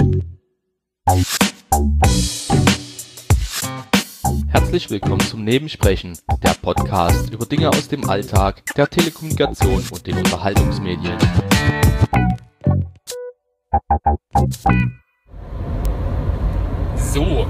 Herzlich willkommen zum Nebensprechen, der Podcast über Dinge aus dem Alltag, der Telekommunikation und den Unterhaltungsmedien. So,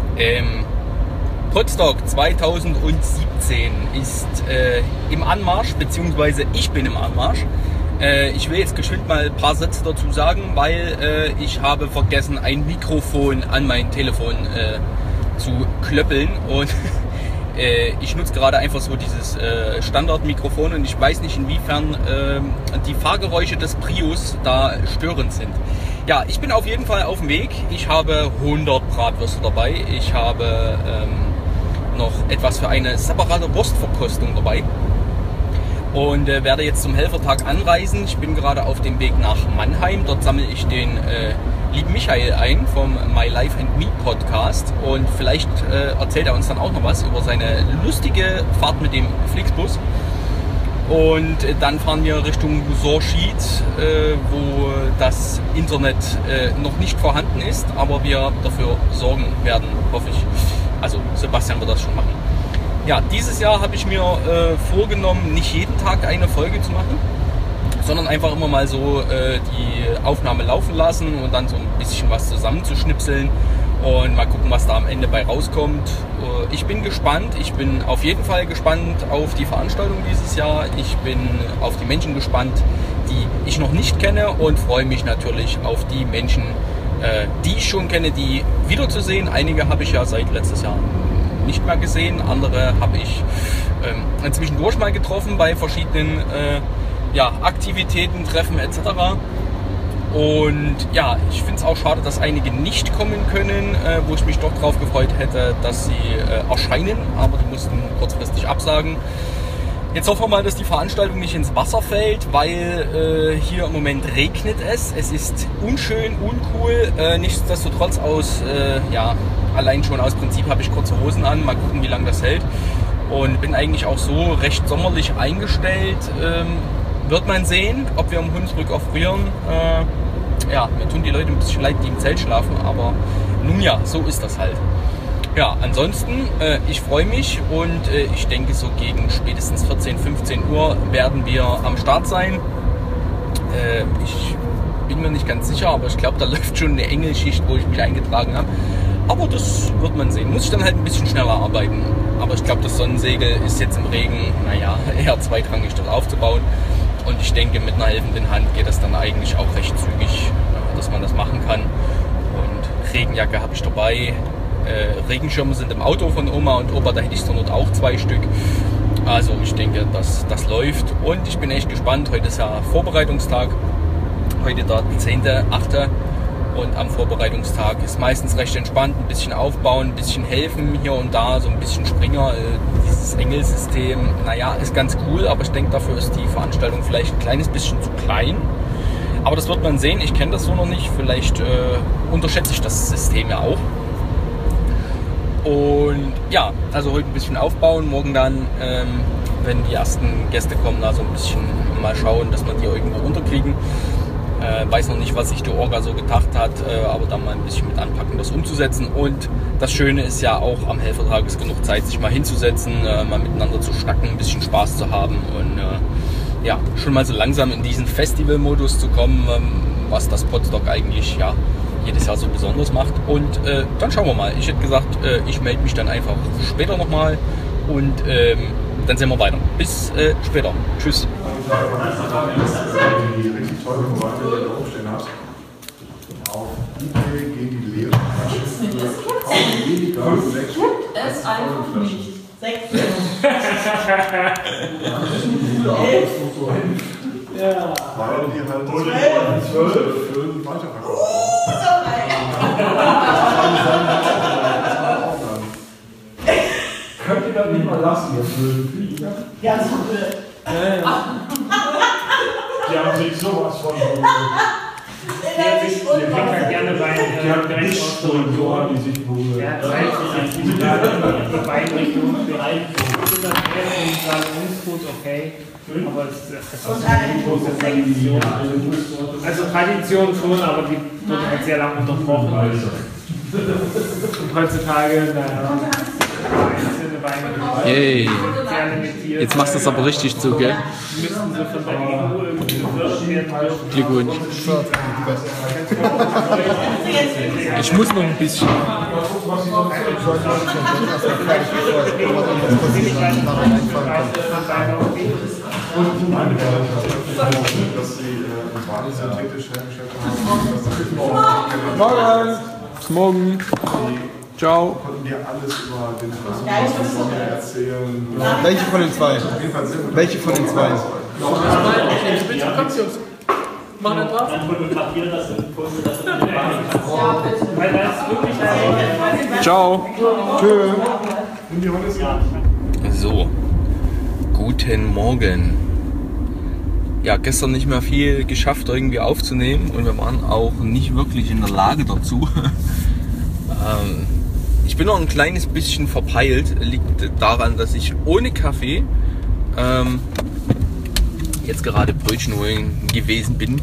Podstock 2017 ist im Anmarsch, beziehungsweise ich bin im Anmarsch. Ich will jetzt geschwind mal ein paar Sätze dazu sagen, weil ich habe vergessen, ein Mikrofon an mein Telefon zu klöppeln und ich nutze gerade einfach so dieses Standardmikrofon und ich weiß nicht, inwiefern die Fahrgeräusche des Prius da störend sind. Ja, ich bin auf jeden Fall auf dem Weg. Ich habe 100 Bratwürste dabei. Ich habe noch etwas für eine separate Wurstverkostung dabei und werde jetzt zum Helfertag anreisen. Ich bin gerade auf dem Weg nach Mannheim. Dort sammle ich den lieben Michael ein vom My Life and Me Podcast und vielleicht erzählt er uns dann auch noch was über seine lustige Fahrt mit dem Flixbus. Und dann fahren wir Richtung Sorschied, wo das Internet noch nicht vorhanden ist, aber wir dafür sorgen werden, hoffe ich. Also Sebastian wird das schon machen. Ja, dieses Jahr habe ich mir vorgenommen, nicht jeden Tag eine Folge zu machen, sondern einfach immer mal so die Aufnahme laufen lassen und dann so ein bisschen was zusammenzuschnipseln und mal gucken, was da am Ende bei rauskommt. Ich bin gespannt, ich bin auf jeden Fall gespannt auf die Veranstaltung dieses Jahr. Ich bin auf die Menschen gespannt, die ich noch nicht kenne und freue mich natürlich auf die Menschen, die ich schon kenne, die wiederzusehen. Einige habe ich ja seit letztes Jahr nicht mehr gesehen, andere habe ich zwischendurch mal getroffen bei verschiedenen Aktivitäten, Treffen etc. Und ja, ich finde es auch schade, dass einige nicht kommen können, wo ich mich doch drauf gefreut hätte, dass sie erscheinen, aber die mussten kurzfristig absagen. Jetzt hoffen wir mal, dass die Veranstaltung nicht ins Wasser fällt, weil hier im Moment regnet es. Es ist unschön, uncool. Nichtsdestotrotz allein schon aus Prinzip habe ich kurze Hosen an. Mal gucken, wie lange das hält. Und bin eigentlich auch so recht sommerlich eingestellt. Wird man sehen, ob wir am Hunsrück erfrieren. Mir tun die Leute ein bisschen leid, die im Zelt schlafen, aber nun ja, so ist das halt. Ja, ansonsten, ich freue mich und ich denke, so gegen spätestens 14, 15 Uhr werden wir am Start sein. Ich bin mir nicht ganz sicher, aber ich glaube, da läuft schon eine Engelschicht, wo ich mich eingetragen habe. Aber das wird man sehen. Muss ich dann halt ein bisschen schneller arbeiten. Aber ich glaube, das Sonnensegel ist jetzt im Regen, eher zweitrangig, das aufzubauen. Und ich denke, mit einer helfenden Hand geht das dann eigentlich auch recht zügig, dass man das machen kann. Und Regenjacke habe ich dabei. Regenschirme sind im Auto von Oma und Opa, da hätte ich zur Not auch 2 Stück. Also ich denke, das läuft. Und ich bin echt gespannt. Heute ist ja Vorbereitungstag. Heute der 10.8. Und am Vorbereitungstag ist meistens recht entspannt. Ein bisschen aufbauen, ein bisschen helfen hier und da, so ein bisschen Springer. Dieses Engelsystem, ist ganz cool, aber ich denke, dafür ist die Veranstaltung vielleicht ein kleines bisschen zu klein. Aber das wird man sehen, ich kenne das so noch nicht. Vielleicht unterschätze ich das System ja auch. Und ja, also heute ein bisschen aufbauen, morgen dann, wenn die ersten Gäste kommen, da so ein bisschen mal schauen, dass wir die irgendwo unterkriegen. Weiß noch nicht, was sich die Orga so gedacht hat, aber dann mal ein bisschen mit anpacken, das umzusetzen. Und das Schöne ist ja auch, am Helfertag ist genug Zeit, sich mal hinzusetzen, mal miteinander zu schnacken, ein bisschen Spaß zu haben und schon mal so langsam in diesen Festival-Modus zu kommen, was das Podstock eigentlich jedes Jahr so besonders macht. Und dann schauen wir mal. Ich hätte gesagt, ich melde mich dann einfach später nochmal und dann sehen wir weiter. Bis später. Tschüss. Die richtig tolle Formate, die ihr draufstehen habt. Auf eBay gehen die leeren Flaschen weniger 6 Stück. Das ist einfach nicht. 6 Stück. Ja. Weil die halt 12 für weiterverkauft Könnt ihr das nicht mal lassen, jetzt fliegen? Ja, so blöd. Die haben sich sowas von. Wir können gerne bei Die haben nicht so haben die sich wohl. Ja, 30 die beiden Richtungen für ein und sagen uns gut, okay. Aber das ist eine große Tradition. Also Tradition schon, aber die wurde halt sehr lange unterbrochen. Und heutzutage, naja, einzelne Weine Yay. sehr limitiert. Jetzt machst du es aber richtig zu, gell? Müssten sie von der EU irgendwie gewirkt werden. Glückwunsch. Ich muss noch ein bisschen. Dass sie Wale synthetisch hergestellt haben. Morgen. Bis morgen. Ciao. Konnten dir alles über den Kosmos und Sonne erzählen. Welche von den zwei? Welche von den zwei? Machen wir drauf? Weil das ist wirklich ein Ciao. Tschö. So, guten Morgen. Ja, gestern nicht mehr viel geschafft irgendwie aufzunehmen und wir waren auch nicht wirklich in der Lage dazu. Ich bin noch ein kleines bisschen verpeilt, liegt daran, dass ich ohne Kaffee jetzt gerade Brötchen holen gewesen bin.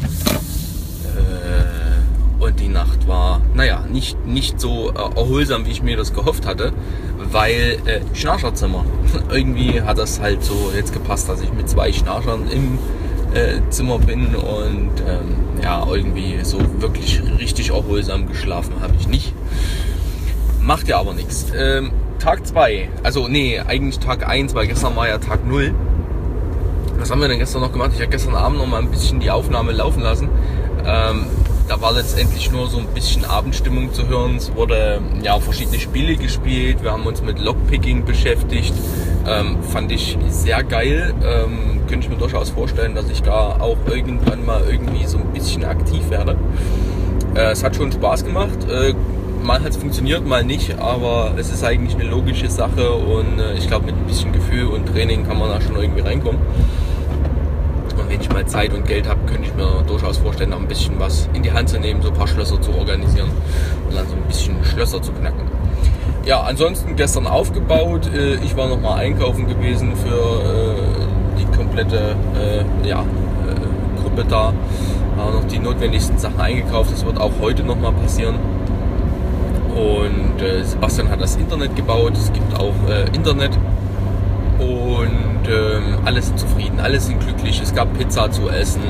Und die Nacht war, naja, nicht so erholsam, wie ich mir das gehofft hatte, weil Schnarcherzimmer. Irgendwie hat das halt so jetzt gepasst, dass ich mit 2 Schnarchern im Zimmer bin und ja, irgendwie so wirklich richtig erholsam geschlafen habe ich nicht. Macht ja aber nichts. Tag 2, also nee, eigentlich Tag 1, weil gestern war ja Tag 0. Was haben wir denn gestern noch gemacht? Ich habe gestern Abend noch mal ein bisschen die Aufnahme laufen lassen. Da war letztendlich nur so ein bisschen Abendstimmung zu hören. Es wurde ja verschiedene Spiele gespielt. Wir haben uns mit Lockpicking beschäftigt. Fand ich sehr geil. Könnte ich mir durchaus vorstellen, dass ich da auch irgendwann mal irgendwie so ein bisschen aktiv werde. Es hat schon Spaß gemacht. Mal hat es funktioniert, mal nicht, aber es ist eigentlich eine logische Sache und ich glaube, mit ein bisschen Gefühl und Training kann man da schon irgendwie reinkommen. Und wenn ich mal Zeit und Geld habe, könnte ich mir durchaus vorstellen, da ein bisschen was in die Hand zu nehmen, so ein paar Schlösser zu organisieren und dann so ein bisschen Schlösser zu knacken. Ja, ansonsten gestern aufgebaut. Ich war nochmal einkaufen gewesen für die komplette Gruppe da. Habe noch die notwendigsten Sachen eingekauft. Das wird auch heute nochmal passieren. Und Sebastian hat das Internet gebaut, es gibt auch Internet und alle sind zufrieden, alle sind glücklich, es gab Pizza zu essen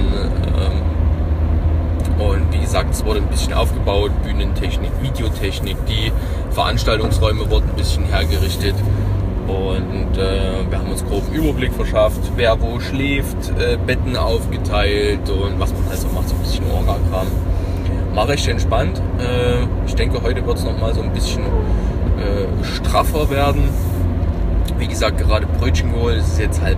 und wie gesagt, es wurde ein bisschen aufgebaut, Bühnentechnik, Videotechnik, die Veranstaltungsräume wurden ein bisschen hergerichtet und wir haben uns grob einen Überblick verschafft, wer wo schläft, Betten aufgeteilt und was man also macht, so ein bisschen Orga-Kram. War recht entspannt. Ich denke, heute wird es nochmal so ein bisschen straffer werden. Wie gesagt, gerade Brötchen geholt, es ist jetzt 7:30.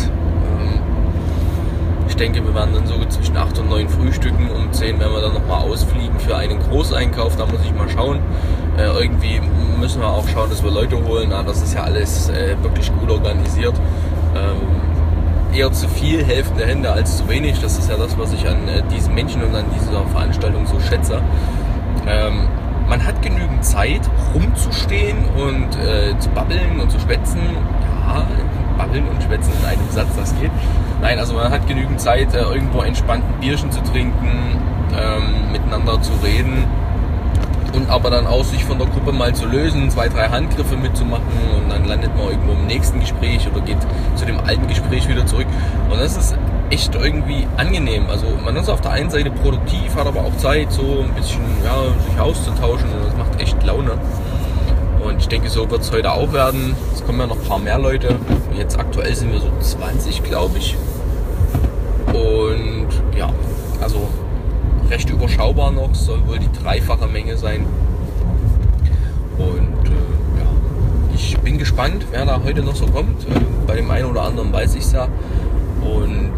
Ich denke, wir werden dann so zwischen 8 und 9 frühstücken. Um 10 werden wir dann nochmal ausfliegen für einen Großeinkauf. Da muss ich mal schauen. Irgendwie müssen wir auch schauen, dass wir Leute holen. Das ist ja alles wirklich gut organisiert. Eher zu viel helfende Hände als zu wenig. Das ist ja das, was ich an diesen Menschen und an dieser Veranstaltung so schätze. Man hat genügend Zeit, rumzustehen und zu babbeln und zu schwätzen. Ja, babbeln und schwätzen in einem Satz, das geht. Nein, also man hat genügend Zeit, irgendwo entspannt ein Bierchen zu trinken, miteinander zu reden. Und aber dann auch sich von der Gruppe mal zu lösen, 2, 3 Handgriffe mitzumachen und dann landet man irgendwo im nächsten Gespräch oder geht zu dem alten Gespräch wieder zurück. Und das ist echt irgendwie angenehm. Also man ist auf der einen Seite produktiv, hat aber auch Zeit, so ein bisschen sich auszutauschen und das macht echt Laune. Und ich denke, so wird es heute auch werden. Es kommen ja noch ein paar mehr Leute. Jetzt aktuell sind wir so 20, glaube ich. Und ja, also recht überschaubar noch, soll wohl die 3-fache Menge sein. Und ich bin gespannt, wer da heute noch so kommt. Bei dem einen oder anderen weiß ich es ja. Und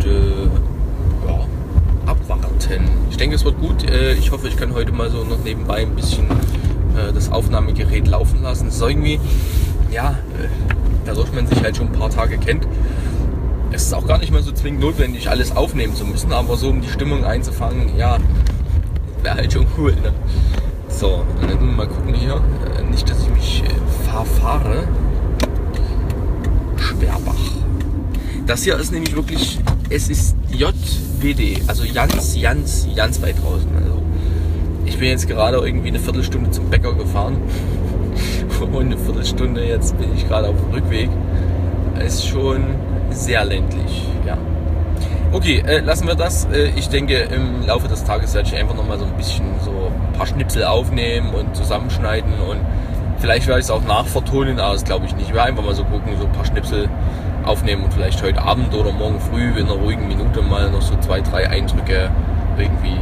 abwarten. Ich denke, es wird gut. Ich hoffe, ich kann heute mal so noch nebenbei ein bisschen das Aufnahmegerät laufen lassen. Es ist irgendwie, dadurch man sich halt schon ein paar Tage kennt, es ist auch gar nicht mehr so zwingend notwendig, alles aufnehmen zu müssen, aber so um die Stimmung einzufangen, wäre halt schon cool. Ne? So, und dann mal gucken hier, nicht, dass ich mich verfahre. Schwerbach. Das hier ist nämlich wirklich, es ist JWD, also ganz weit draußen. Also Ich bin jetzt gerade irgendwie eine Viertelstunde zum Bäcker gefahren und eine Viertelstunde jetzt bin ich gerade auf dem Rückweg. Ist schon sehr ländlich, ja. Okay, lassen wir das. Ich denke, im Laufe des Tages werde ich einfach nochmal so ein bisschen so ein paar Schnipsel aufnehmen und zusammenschneiden und vielleicht werde ich es auch nachvertonen, aber das glaube ich nicht. Ich werde einfach mal so gucken, so ein paar Schnipsel aufnehmen und vielleicht heute Abend oder morgen früh in einer ruhigen Minute mal noch so 2, 3 Eindrücke irgendwie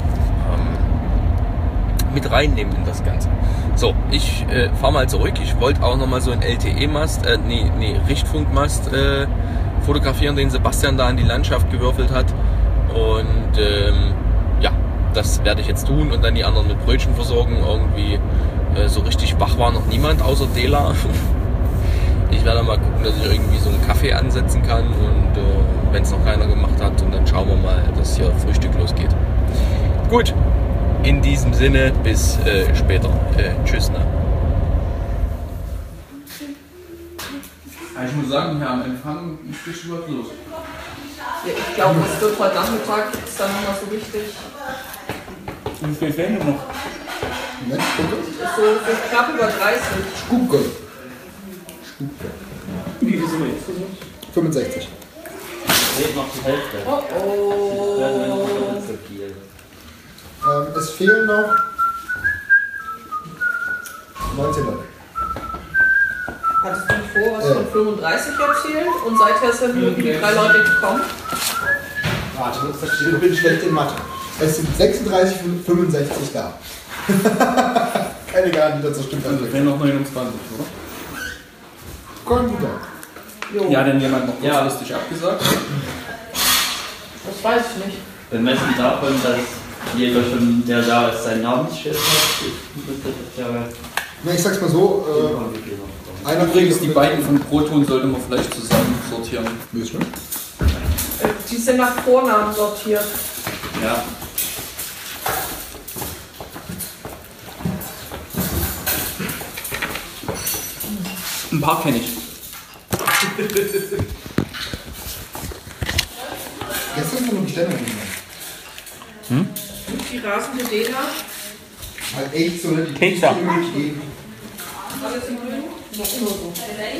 mit reinnehmen in das Ganze. So, ich fahre mal zurück. Ich wollte auch nochmal so einen LTE-Mast, Richtfunkmast fotografieren, den Sebastian da in die Landschaft gewürfelt hat. Und ja, das werde ich jetzt tun und dann die anderen mit Brötchen versorgen. Irgendwie so richtig wach war noch niemand außer Dela. Ich werde mal gucken, dass ich irgendwie so einen Kaffee ansetzen kann und wenn es noch keiner gemacht hat, und dann schauen wir mal, dass hier Frühstück losgeht. Gut, in diesem Sinne, bis später. Tschüss. Ne? Ich muss sagen, Herr, am Empfang ist schon was los. Ja, ich glaube, es wird heute Nachmittag jetzt dann nochmal so richtig. Wie viel fehlen noch? Moment, So knapp über 30. Schuke. Wie viel sind wir jetzt? 65. Fehlt noch die Hälfte. Oh oh. So viel. Es fehlen noch 19 Leute. Hattest du vor, was von 35 erzählt? Und seither sind nur die 3 Leute gekommen? Warte, ich bin schlecht in Mathe. Es sind 36 von 65 da. Keine Garantie, dass das stimmt. Also fehlen noch 29, oder? Computer. Ja, denn jemand noch kurzfristig abgesagt? Das weiß ich nicht. Bemessen davon, dass jeder schon, der da ist, seinen Namensschild hat, müsste das ja. Na, ich sag's mal so, einer Übrigens, die beiden von Proton sollte man vielleicht zusammen sortieren. Wie ist das? Die sind nach Vornamen sortiert. Ja. Ein paar kenne ich. Gestern ist noch die Stellung gegeben. Die rasende Dela. Halt echt so, die Pizza. geben. Alles im Grün? Ja, immer so.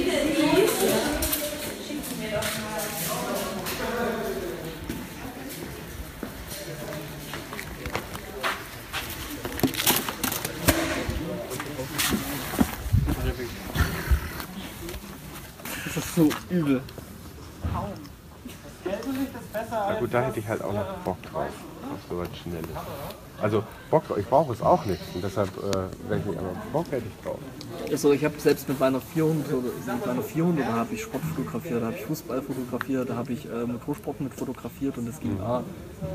Das ist so übel. Na gut, da hätte ich halt auch noch Bock drauf, auf so was Schnelles. Also Bock, ich brauche es auch nicht und deshalb, wenn ich nicht, aber Bock hätte ich drauf. Also ich habe selbst mit meiner 400, da habe ich Sport fotografiert, da habe ich Fußball fotografiert, da habe ich Motorsport mit fotografiert und das ging auch.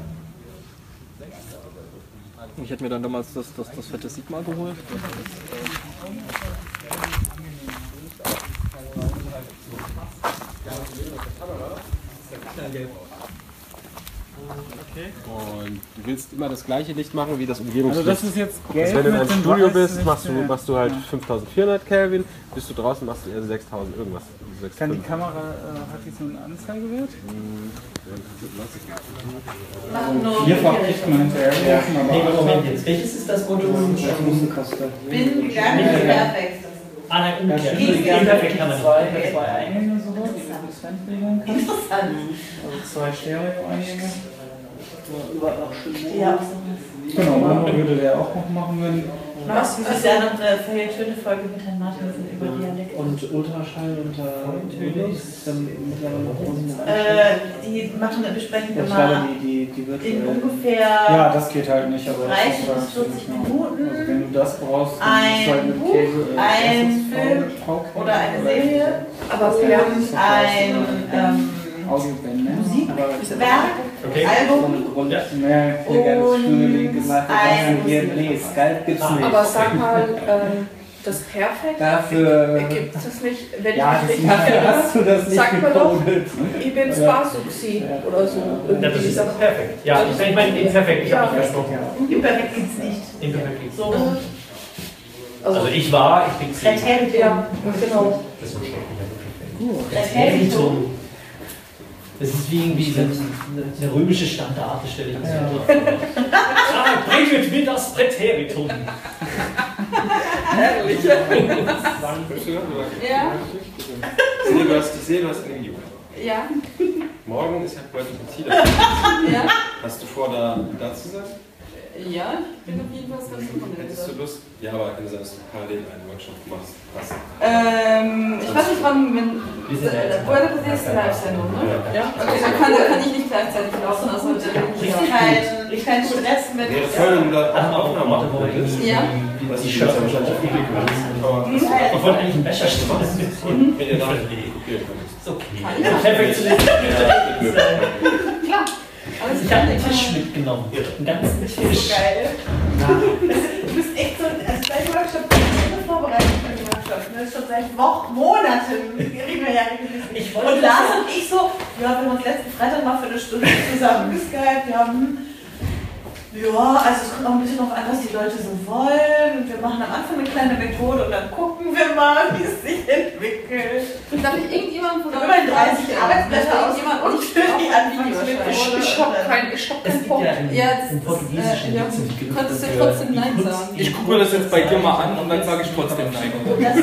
Ich hätte mir dann damals das fette Sigma geholt. Und du willst immer das gleiche Licht machen wie das Umgebungslicht. Also das ist jetzt gelb. Also wenn du in mit einem dem Studio Weiß bist, mit machst du halt 5400 Kelvin, bist du draußen, machst du eher 6000 irgendwas. Kann die Kamera, hat die so einen Anzeigewert? Hierfach kriegt man hinterher rufen, aber... Moment jetzt. Welches ist das, wo du... Das muss eine Kosten. Bin gar nicht perfekt. Ah, nein, umgekehrt. Perfekt kann man zwei Eingänge sowas, die man das Fenster regeln kann. Interessant. Also 2 Stereo-Eingänge. Überall auch schön. Ja. Genau, Mono würde der auch noch machen, wenn... Was? Das ist ja noch eine schöne Folge mit Herrn Martin über Dialekt. Und Ultraschall unter Töne ist dann mittlerweile noch unten. Die machen eine Besprechung Ich immer glaube, die wird... in ungefähr Ja, das geht halt nicht, aber... 30 bis 40 Minuten. Also wenn du das brauchst, dann Ein ist halt mit Buch, Käse... ein Film oder eine Serie, aber wir haben ein Audioband, ne? Musikwerk, Okay. Album Nee, hier ganz schöne Link gemacht. Nee, Skype gibt's nicht. Aber sag mal, das Perfekt Dafür... gibt es nicht, wenn Ja, ich mich dafür richtig hast du das nicht sag mal doch, gecodet. ich bin Sparsuxi oder so. Das ist perfekt. Ja, ich meine, perfekt. Ich habe mich versprochen. Imperfekt gibt es nicht. Imperfekt. So. Also ich bin 10. Ja, genau. Das ist schrecklich. Präteritum. Das ist wie irgendwie eine römische Standarte, stelle ich mir so vor. Bringt mir das Präteritum. Herrlich. Ja. Ich sehe, du hast ein Video. Ja. Morgen ist ja Puerto-Partida. Ja. Hast du vor, da zu sein? Ja, ich bin auf jeden Fall ganz super. Hättest du Lust? Ja, aber kann sein, dass du parallel einen Workshop machst. Was? Ich weiß nicht, wann, wenn. Puerto-Partida ist die Live-Sendung, ne? Ja. Okay, dann kann ich nicht gleichzeitig laufen, also ich kein Stress mit. Wäre toll, wenn du da Aufnahmen machen könntest. Ja. Was ich schätze, aber schon aufgelegt wird. Ich wollte eigentlich einen Becherstrahl mitnehmen. Wenn ihr da kopieren könntest. Ist okay. Perfektioniert. Klar. Ich habe den Tisch mitgenommen. Den ganzen Tisch. Geil. Du bist echt so, also dein Workshop ist eine Vorbereitung für den Workshop. Das ist schon seit Monaten. Reden wir ja regelmäßig. Und Lars und ich so, ja, wir haben uns letzten Freitag mal für eine Stunde zusammen geskypt. Ja, also es kommt auch ein bisschen darauf an, was die Leute so wollen. Und wir machen am Anfang eine kleine Methode und dann gucken wir mal, wie es sich entwickelt. Darf ich irgendjemand von über 30 Arbeitsblätter jemand und für die Anfangsmethode. Ich hab keinen Punkt. Ja, das könntest du trotzdem Nein sagen. Ich gucke mir das jetzt bei dir mal an und dann sage ich trotzdem Nein.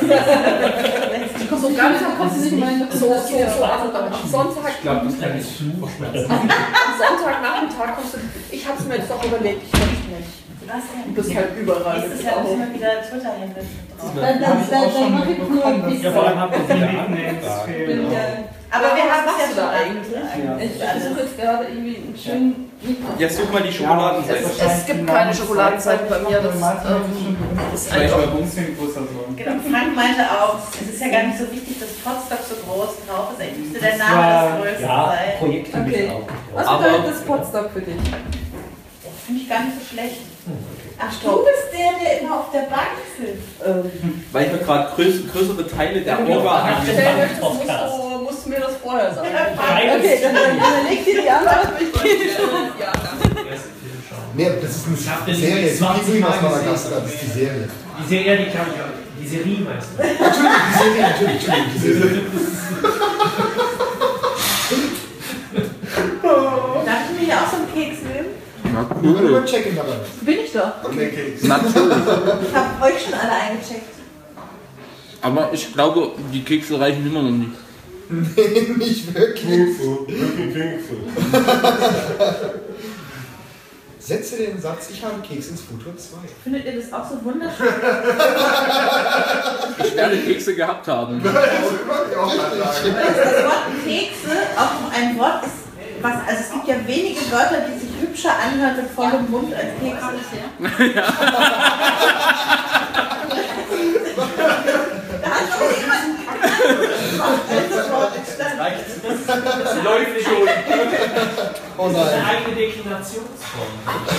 So ganz kommst du nicht mehr so am Sonntag. Ich glaube, das kann ich. Am Sonntagnachmittag kommst du. Ich hab's mir jetzt doch überlegt, ich möchte nicht. Was denn? Du bist halt überall. Nächstes Jahr müssen wir wieder Twitter-Hände drauf. Dann mach ich nur ein bisschen. Ja, vor allem habt ihr die Nicknames. Aber wir haben es ja da eigentlich. Ich suche jetzt gerade irgendwie einen schönen. Jetzt such mal die Schokoladenseite. Es gibt keine Schokoladenseite bei mir. Das ist einfach. Genau, Frank meinte auch, es ist ja gar nicht so wichtig, dass Potsdok so groß drauf ist. Eigentlich müsste der Name das größte sein. Projekte okay. Was bedeutet das Potsdok für dich? Finde ich gar nicht so schlecht. Ach, du bist der immer auf der Bank sitzt. Weil ich mir gerade größere Teile der Orga anstellen möchtest, musst du mir das vorher sagen. Okay, dann leg dir die Antwort. Nee, das ist eine Serie. Die Serie, was Madagaskar, das ist die Serie. Die Serie, die kann ich auch. Die Serie meinst du? Entschuldigung, die Serie, natürlich, die Serie. Darf ich mir auch so einen Keks nehmen? Na cool. Nur checken dabei. Bin ich da? Okay, Keks. Natürlich. Ich habe euch schon alle eingecheckt. Aber ich glaube, die Kekse reichen immer noch nicht. Nee, nicht wirklich. Setze den Satz, ich habe Keks ins Futur 2. Findet ihr das auch so wunderschön? Ich werde Kekse gehabt haben. Das Wort Kekse auch noch ein Wort ist, was, also es gibt ja wenige Wörter, die sich hübscher anhören mit vollem Mund als Kekse. Ja. Da hat doch jemand das Wort entstanden. Das läuft schon. Oh nein. Das ist eine eigene Deklinationsform.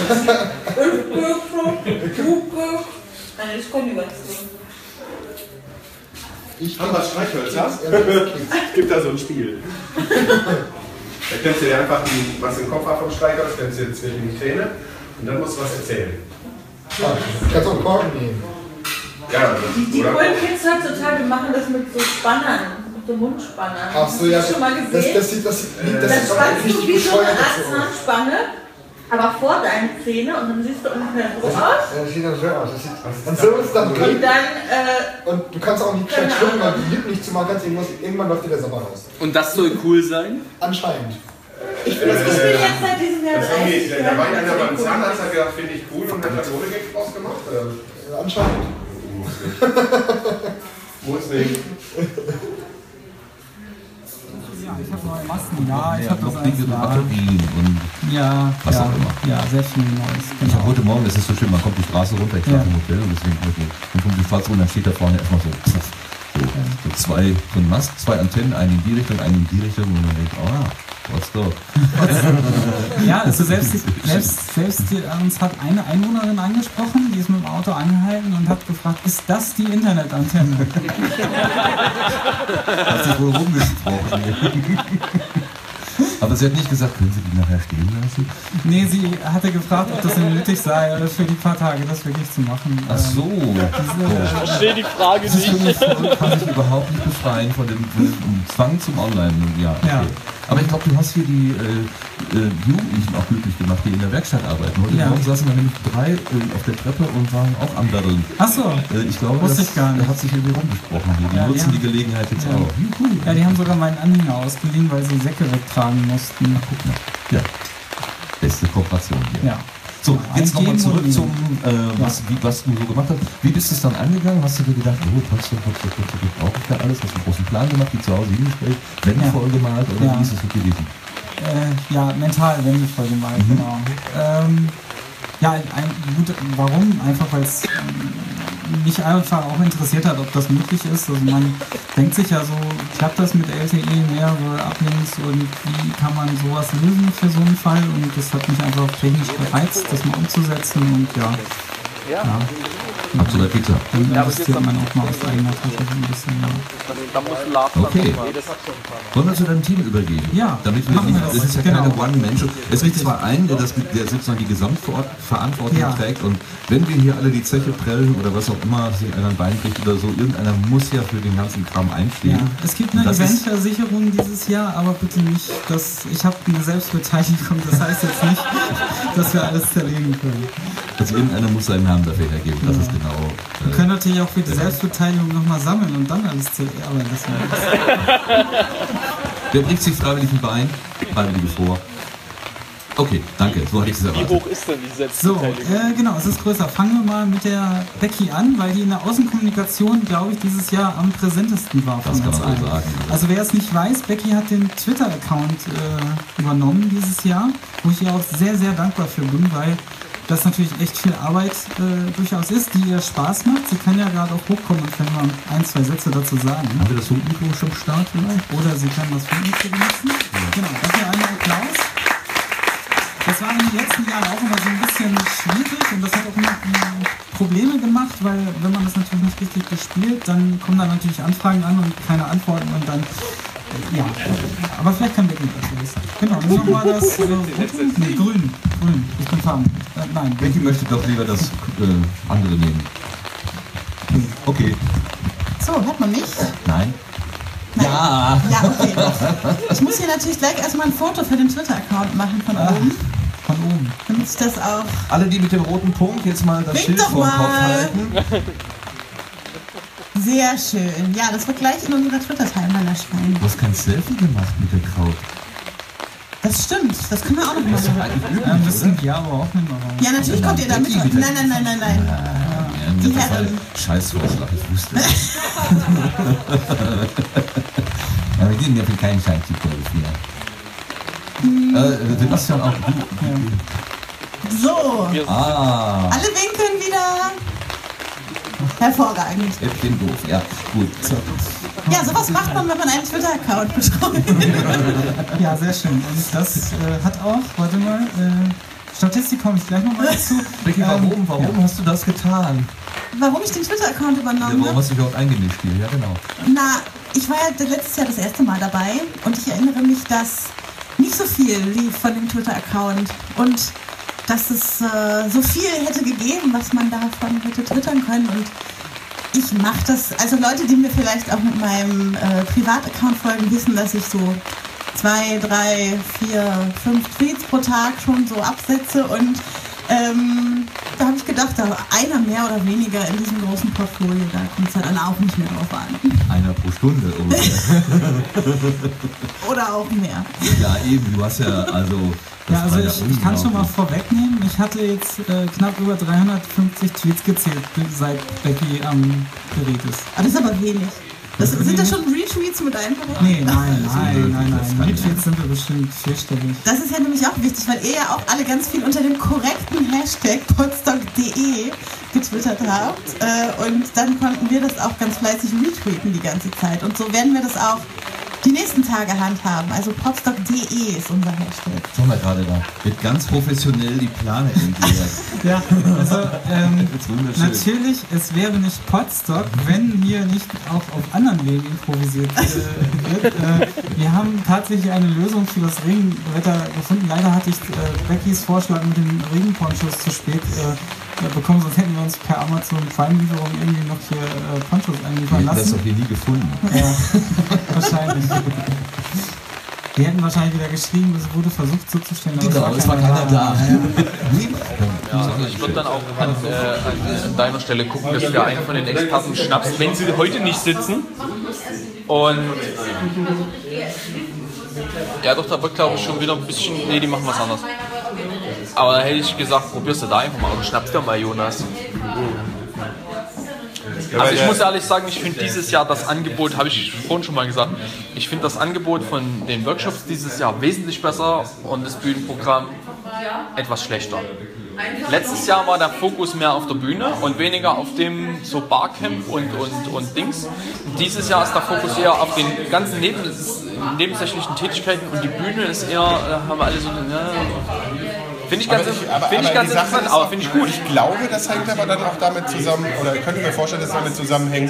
Eine Konjugation. Haben wir Streichhölzer? Es gibt da so ein Spiel. Da klemmst du dir einfach was im Kopf ab vom Streichholz, klemmst dir zwischen die Zähne und dann musst du was erzählen. Du kannst auch einen Korken nehmen. Ja, die coolen Kids heutzutage machen das mit so Spannern, mit so Mundspannern. Ach so, ja. Hast du schon mal gesehen? Das sieht dann spannst du wie so eine Art Zahnspanne, aber vor deinen Zähne und dann siehst du ungefähr so aus. Ja, das sieht dann so aus. Und so ist dann drin. Und du kannst auch nicht gescheit schlucken, weil die Lippen nicht zumachen kannst. Irgendwann läuft dir der Sommer raus. Und das soll cool sein? Anscheinend. Ich bin jetzt seit diesem Jahr 30. Da war einer beim Zahnarzt, hat gesagt, finde ich cool und hat dann ohne Gag draus gemacht. Anscheinend. Muss nicht. Ja, ich habe neue Masken, ja, ich habe das alles Dinge, Batterien und was auch immer. Ja, sehr viel Neues. Genau. Ich habe heute Morgen, das ist so schön, man kommt die Straße runter, ich schlafe im Hotel und deswegen dann kommt die Straße runter, dann steht da vorne erstmal so zwei Antennen, eine in die Richtung, eine in die Richtung und man denkt, what's up? Ja, also selbst uns hat eine Einwohnerin angesprochen, die ist mit dem Auto angehalten und hat gefragt, ist das die Internetantenne? Hast du wohl rumgesprochen? Aber sie hat nicht gesagt, können Sie die nachher stehen lassen? Nee, sie hatte gefragt, ob das denn nötig sei, für die paar Tage das wirklich zu machen. Ach so. Ich verstehe die Frage Das ist nicht. kann sich überhaupt nicht befreien von dem Zwang zum Online. Ja, okay. Ja. Aber ich glaube, du hast hier die Jugendlichen auch glücklich gemacht, die in der Werkstatt arbeiten. Heute Morgen saßen da nämlich 3 auf der Treppe und waren auch am Daddeln. Ach so. Ich glaube, Wusste ich gar nicht. hat sich irgendwie rumgesprochen hier. Die nutzen die Gelegenheit jetzt auch. Juhu. Ja, die haben sogar meinen Anhänger ausgeliehen, weil sie Säcke wegtragen mussten. Guck mal. Ja. Beste Kooperation hier. Ja. So, jetzt nochmal zurück Eingeben zum, was du so gemacht hast. Wie bist du es dann angegangen? Hast du dir gedacht, brauche ich da alles? Hast du einen großen Plan gemacht, wie zu Hause hingestellt, Wände vollgemalt oder wie ist es so gewesen? Ja, mental Wände vollgemalt, genau. Gut, warum? Einfach weil es mich einfach auch interessiert hat, ob das möglich ist. Also man denkt sich ja so, klappt das mit LTE, mehrere Uplinks und wie kann man sowas lösen für so einen Fall? Und das hat mich einfach technisch gereizt, das mal umzusetzen und ja. Habt ihr da Pizza? Dann investiert man auch mal aus eigener Tasche ein bisschen. Okay. Wollen wir zu deinem Team übergehen? Ja. Damit wir nicht, das ist ja keine One-Man-Show. Es gibt zwar einen, der sozusagen die Gesamtverantwortung trägt und wenn wir hier alle die Zeche prellen oder was auch immer, sich einer ein Bein kriegt oder so, irgendeiner muss ja für den ganzen Kram einstehen. Ja. Es gibt eine Eventversicherung dieses Jahr, aber bitte nicht, ich habe eine Selbstbeteiligung, das heißt jetzt nicht, dass wir alles zerlegen können. Also irgendeiner muss seinen Namen dafür hergeben, das ist genau... Wir können natürlich auch für die Selbstbeteiligung nochmal sammeln und dann alles zerlegen, aber das Wer bricht sich freiwillig ein Bein? Freiwillige vor. Okay, danke, so hatte ich es erwartet. Wie hoch ist denn die Selbstbeteiligung? So, genau, es ist größer. Fangen wir mal mit der Becky an, weil die in der Außenkommunikation, glaube ich, dieses Jahr am präsentesten war von uns allen. Also wer es nicht weiß, Becky hat den Twitter-Account übernommen dieses Jahr, wo ich ihr auch sehr, sehr dankbar für bin, weil das natürlich echt viel Arbeit durchaus ist, die ihr Spaß macht. Sie kann ja gerade auch hochkommen und kann mal 1, 2 Sätze dazu sagen. Haben wir das Funkmikro schon am Start vielleicht? Oder sie kann das Funkmikro benutzen. Ja. Genau, dafür einmal Applaus. Das war in den letzten Jahren auch immer so ein bisschen schwierig und das hat auch immer Probleme gemacht, weil wenn man das natürlich nicht richtig bespielt, dann kommen da natürlich Anfragen an und keine Antworten und dann ja, aber vielleicht kann Becky das wissen. Genau, nur nochmal das grün. Ich bin Farben. Nein. Becky möchte doch lieber das andere nehmen. Okay. So, hört man mich? Nein. Ja. Ja, okay. Ich muss hier natürlich gleich erstmal ein Foto für den Twitter-Account machen von oben. Von oben. Damit ich das auch... Alle, die mit dem roten Punkt jetzt mal das Schild vor den Kopf halten. Sehr schön. Ja, das wird gleich in unserer Twitter-Timeline erscheinen. Du hast kein Selfie gemacht mit der Kraut. Das stimmt, das können wir auch noch machen. Das sind wir aber auch nicht mehr. Ja, natürlich kommt ihr da mit. Nein. Die Herren. Scheißvorschlag, ich wusste es. Ja, wir gehen ja für keinen Scheintyp mehr. Sebastian auch. So. Ah. Alle winkeln wieder. Hervorragend. Äpfchen doof, ja, gut. So. Ja, sowas macht man, wenn man einen Twitter-Account betreut. Ja, sehr schön. Und das hat auch, warte mal, Statistik komme ich gleich nochmal dazu. Becky, warum hast du das getan? Warum ich den Twitter-Account übernommen habe? Warum hast du dich überhaupt eingemischt hier? Ja, genau. Na, ich war ja letztes Jahr das erste Mal dabei und ich erinnere mich, dass nicht so viel lief von dem Twitter-Account und dass es so viel hätte gegeben, was man davon hätte twittern können und ich mache das, also Leute, die mir vielleicht auch mit meinem Privataccount folgen, wissen, dass ich so 2, 3, 4, 5 Tweets pro Tag schon so absetze und da habe ich gedacht, da einer mehr oder weniger in diesem großen Portfolio, da kommt es halt dann auch nicht mehr drauf an. Einer pro Stunde ungefähr. Oder auch mehr. Ja, eben, du hast ja also... Ja, also ich kann schon mal vorwegnehmen, ich hatte jetzt knapp über 350 Tweets gezählt, seit Becky am Gerät ist. Aber das ist aber wenig. Sind das schon Retweets mit einberechnet? Nee, nein. Retweets sind wir bestimmt vierstellig. Das ist ja nämlich auch wichtig, weil ihr ja auch alle ganz viel unter dem korrekten Hashtag podstock.de getwittert habt. Und dann konnten wir das auch ganz fleißig retweeten die ganze Zeit. Und so werden wir das auch die nächsten Tage handhaben. Also podstock.de ist unser Hashtag. Schauen wir gerade da. Wird ganz professionell die Plane entleert. Ja, also natürlich, es wäre nicht Podstock, wenn hier nicht auch auf anderen Wegen improvisiert wird. Wir haben tatsächlich eine Lösung für das Regenwetter gefunden. Leider hatte ich Beckys Vorschlag mit den Regenponchos zu spät bekommen, sonst hätten wir uns per Amazon Prime-Lieferung irgendwie noch hier Ponchos einliefern lassen. Das doch hier nie gefunden. Ja, wahrscheinlich. Die hätten wahrscheinlich wieder geschrieben, es wurde versucht zuzustellen, aber es war keiner da. Ja, also ich würde dann auch an deiner Stelle gucken, dass du einen von den Experten schnappst, wenn sie heute nicht sitzen. Und ja, doch, da wird glaube ich schon wieder ein bisschen, nee, die machen was anderes. Aber da hätte ich gesagt, probierst du da einfach mal und schnappst dir mal Jonas. Also ich muss ehrlich sagen, ich finde dieses Jahr das Angebot, habe ich vorhin schon mal gesagt, ich finde das Angebot von den Workshops dieses Jahr wesentlich besser und das Bühnenprogramm etwas schlechter. Letztes Jahr war der Fokus mehr auf der Bühne und weniger auf dem so Barcamp und Dings. Dieses Jahr ist der Fokus eher auf den ganzen nebensächlichen Tätigkeiten und die Bühne ist eher, haben wir alle so finde ich ganz interessant, aber finde ich gut. Ich glaube, das hängt aber dann auch damit zusammen, oder ich könnte mir vorstellen, dass damit zusammenhängt,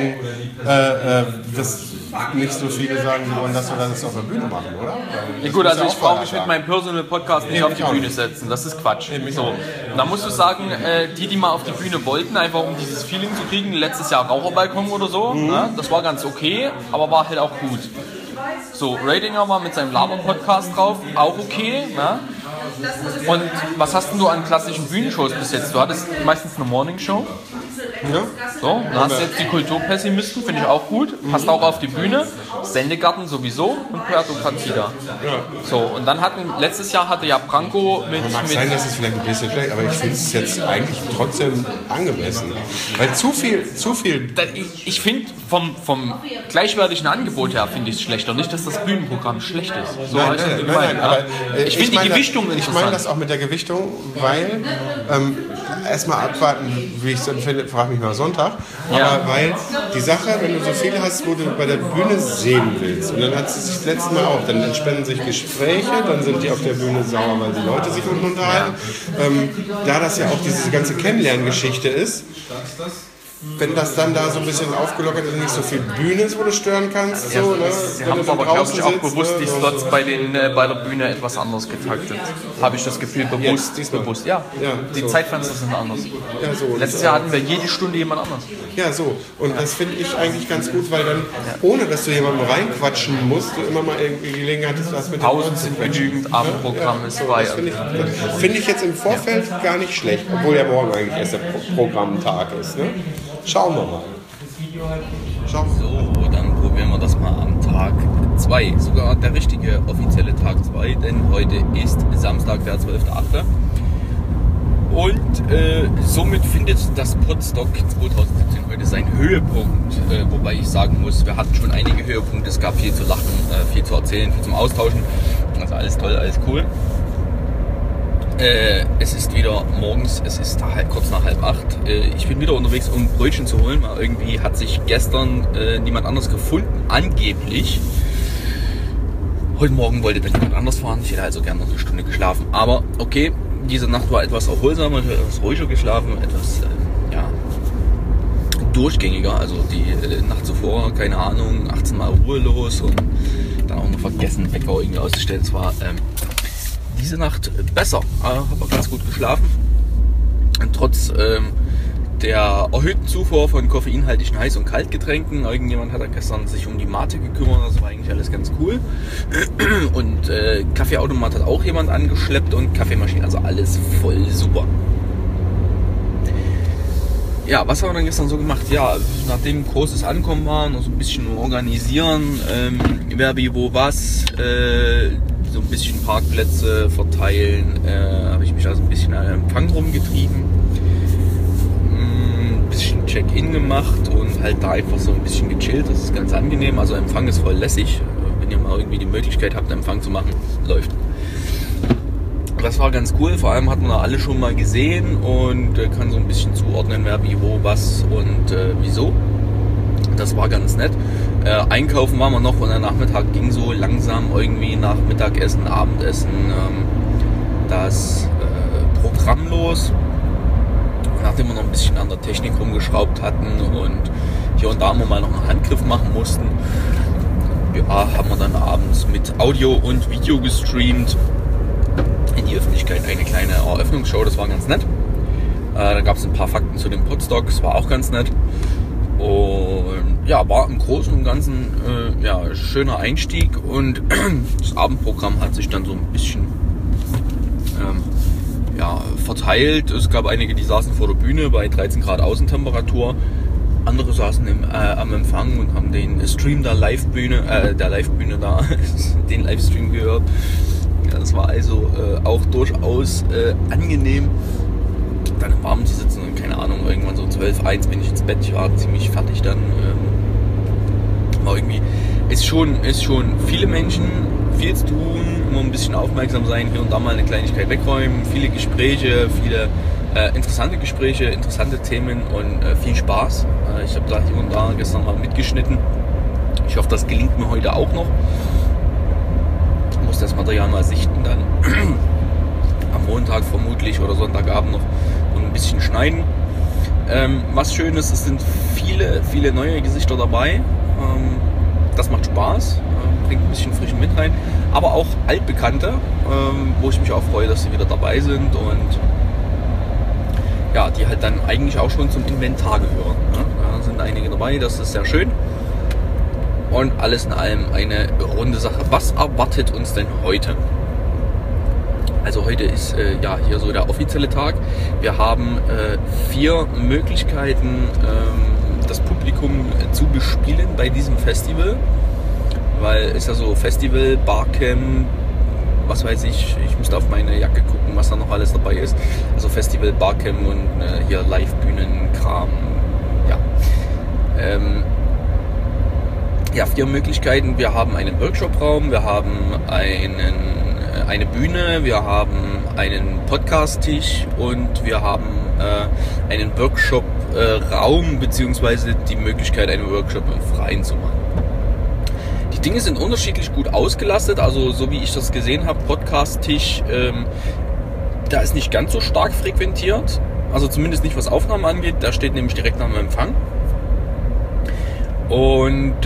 dass nicht so viele sagen, sie wollen das oder das auf der Bühne machen, oder? Ja gut, also ich brauche mich mit meinem Personal Podcast nicht auf die Bühne setzen, das ist Quatsch. So. Und da musst du sagen, die mal auf die Bühne wollten, einfach um dieses Feeling zu kriegen, letztes Jahr Raucherbalkon oder so, ne? Das war ganz okay, aber war halt auch gut. So, Ratinger war mit seinem Laber-Podcast drauf, auch okay, ne? Und was hast denn du an klassischen Bühnenshows bis jetzt? Du hattest meistens eine Morningshow. Ja. So, dann hast du jetzt die Kulturpessimisten, finde ich auch gut. Passt auch auf die Bühne. Sendegarten sowieso und Puerto Partida. Ja. So, und dann letztes Jahr hatte ja Branko mit... Mag sein, dass es vielleicht ein bisschen schlecht, aber ich finde es jetzt eigentlich trotzdem angemessen. Weil zu viel... Ich finde, vom gleichwertigen Angebot her finde ich es schlechter. Nicht, dass das Bühnenprogramm schlecht ist. So nein, aber ich finde die Gewichtung interessant. Ich meine das auch mit der Gewichtung, weil... erstmal abwarten, wie ich es empfinde, frage mich mal Sonntag. Aber weil die Sache, wenn du so viel hast, wo du bei der Bühne sehen willst, und dann hat es sich das letzte Mal auch, dann entspannen sich Gespräche, dann sind die auf der Bühne sauer, weil die Leute sich unterhalten. Da das ja auch diese ganze Kennenlerngeschichte ist, wenn das dann da so ein bisschen aufgelockert ist und nicht so viel Bühne ist, wo du stören kannst. Ja, so, ne? Sie haben aber, glaube ich, auch bewusst die Slots bei der Bühne etwas anders getaktet. Habe ich das Gefühl, bewusst. Ja, die so. Zeitfenster sind anders. Ja, so. Letztes Jahr hatten wir jede Stunde jemand anders. Ja, so. Und das finde ich eigentlich ganz gut, weil dann, ohne dass du jemandem reinquatschen musst, du immer mal die Gelegenheit hast, mit Pausen sind genügend, Abendprogramm ist frei. Das finde ich jetzt im Vorfeld gar nicht schlecht, obwohl ja morgen eigentlich erst der Programmtag ist. Ne? Schauen wir mal. So, dann probieren wir das mal am Tag 2. Sogar der richtige offizielle Tag 2, denn heute ist Samstag, der 12.8. Und somit findet das Podstock 2017 heute seinen Höhepunkt. Wobei ich sagen muss, wir hatten schon einige Höhepunkte. Es gab viel zu lachen, viel zu erzählen, viel zum Austauschen. Also alles toll, alles cool. Es ist wieder morgens, es ist kurz nach 7:30. Ich bin wieder unterwegs, um Brötchen zu holen, weil irgendwie hat sich gestern niemand anders gefunden, angeblich. Heute Morgen wollte dann jemand anders fahren, ich hätte also gerne noch eine Stunde geschlafen. Aber okay, diese Nacht war etwas erholsamer, etwas ruhiger geschlafen, etwas durchgängiger. Also die Nacht zuvor, keine Ahnung, 18 Mal ruhelos und dann auch noch vergessen, Wecker irgendwie auszustellen. Es war diese Nacht besser, habe ganz gut geschlafen. Und trotz der erhöhten Zufuhr von koffeinhaltigen Heiß- und Kaltgetränken. Irgendjemand hat da gestern sich um die Mate gekümmert, das war eigentlich alles ganz cool. Und Kaffeeautomat hat auch jemand angeschleppt und Kaffeemaschine, also alles voll super. Ja, was haben wir dann gestern so gemacht? Ja, nachdem großes Ankommen war, noch so ein bisschen organisieren, wer wie wo was, so ein bisschen Parkplätze verteilen, habe ich mich also ein bisschen an den Empfang rumgetrieben, ein bisschen Check-in gemacht und halt da einfach so ein bisschen gechillt, das ist ganz angenehm, also Empfang ist voll lässig, wenn ihr mal irgendwie die Möglichkeit habt, Empfang zu machen, läuft. Das war ganz cool, vor allem hat man da alle schon mal gesehen und kann so ein bisschen zuordnen, wer wie wo was und wieso. Das war ganz nett. Einkaufen waren wir noch und der Nachmittag ging so langsam irgendwie nach Mittagessen, Abendessen das Programm los. Nachdem wir noch ein bisschen an der Technik rumgeschraubt hatten und hier und da mal noch einen Handgriff machen mussten, ja, haben wir dann abends mit Audio und Video gestreamt in die Öffentlichkeit eine kleine Eröffnungsshow, das war ganz nett. Da gab es ein paar Fakten zu dem Podstock, das war auch ganz nett. Und ja, war im Großen und Ganzen schöner Einstieg und das Abendprogramm hat sich dann so ein bisschen verteilt. Es gab einige, die saßen vor der Bühne bei 13 Grad Außentemperatur. Andere saßen am Empfang und haben den Stream der Live-Bühne da, den Livestream gehört. Ja, das war also auch durchaus angenehm. Dann im Warmen zu sitzen und keine Ahnung, irgendwann so 12, 1 bin ich ins Bett, ich war ziemlich fertig dann. Aber irgendwie ist schon viele Menschen, viel zu tun, immer ein bisschen aufmerksam sein, hier und da mal eine Kleinigkeit wegräumen, viele Gespräche, viele interessante Gespräche, interessante Themen und viel Spaß. Ich habe da hier und da gestern mal mitgeschnitten. Ich hoffe, das gelingt mir heute auch noch. Ich muss das Material mal sichten dann. Am Montag vermutlich oder Sonntagabend noch und ein bisschen schneiden. Was schön ist, es sind viele neue Gesichter dabei. Das macht Spaß, bringt ein bisschen frischen Wind rein. Aber auch Altbekannte, wo ich mich auch freue, dass sie wieder dabei sind und ja, die halt dann eigentlich auch schon zum Inventar gehören. Ne? Da sind einige dabei, das ist sehr schön. Und alles in allem eine runde Sache. Was erwartet uns denn heute? Also heute ist hier so der offizielle Tag. Wir haben 4 Möglichkeiten, das Publikum zu bespielen bei diesem Festival. Weil es ja so Festival, Barcamp, was weiß ich müsste auf meine Jacke gucken, was da noch alles dabei ist. Also Festival, Barcamp und hier Live-Bühnen-Kram. Ja. 4 Möglichkeiten. Wir haben einen Workshop-Raum, wir haben eine Bühne, wir haben einen Podcast-Tisch und wir haben einen Workshop-Raum beziehungsweise die Möglichkeit, einen Workshop im Freien zu machen. Die Dinge sind unterschiedlich gut ausgelastet, also so wie ich das gesehen habe, Podcast-Tisch, da ist nicht ganz so stark frequentiert, also zumindest nicht was Aufnahmen angeht, da steht nämlich direkt nach dem Empfang. Und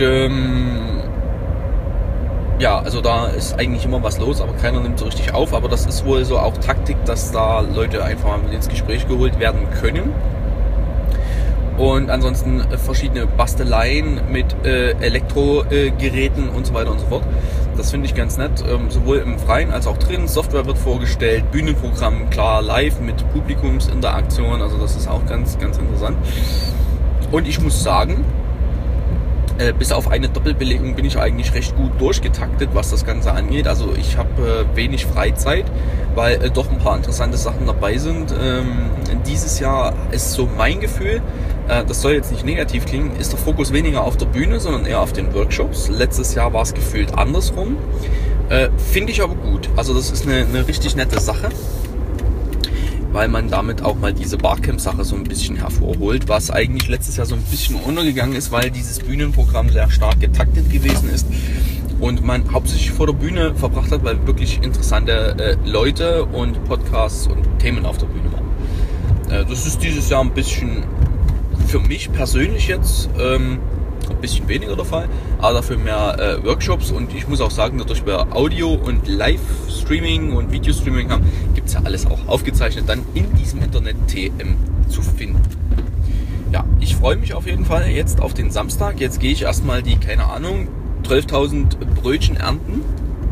also da ist eigentlich immer was los, aber keiner nimmt so richtig auf. Aber das ist wohl so auch Taktik, dass da Leute einfach mal ins Gespräch geholt werden können. Und ansonsten verschiedene Basteleien mit Elektrogeräten und so weiter und so fort. Das finde ich ganz nett, sowohl im Freien als auch drin. Software wird vorgestellt, Bühnenprogramm, klar, live mit Publikumsinteraktion. Also das ist auch ganz, ganz interessant. Und ich muss sagen, bis auf eine Doppelbelegung bin ich eigentlich recht gut durchgetaktet, was das Ganze angeht. Also ich habe wenig Freizeit, weil doch ein paar interessante Sachen dabei sind. Dieses Jahr ist so mein Gefühl, das soll jetzt nicht negativ klingen, ist der Fokus weniger auf der Bühne, sondern eher auf den Workshops. Letztes Jahr war es gefühlt andersrum. Finde ich aber gut. Also das ist eine richtig nette Sache, weil man damit auch mal diese Barcamp-Sache so ein bisschen hervorholt, was eigentlich letztes Jahr so ein bisschen untergegangen ist, weil dieses Bühnenprogramm sehr stark getaktet gewesen ist und man hauptsächlich vor der Bühne verbracht hat, weil wirklich interessante Leute und Podcasts und Themen auf der Bühne waren. Das ist dieses Jahr ein bisschen für mich persönlich jetzt ein bisschen weniger der Fall, aber dafür mehr Workshops und ich muss auch sagen, dadurch wir Audio und Live-Streaming und Videostreaming haben, gibt es ja alles auch aufgezeichnet dann in diesem Internet TM zu finden. Ja, ich freue mich auf jeden Fall jetzt auf den Samstag. Jetzt gehe ich erstmal die, keine Ahnung, 12.000 Brötchen ernten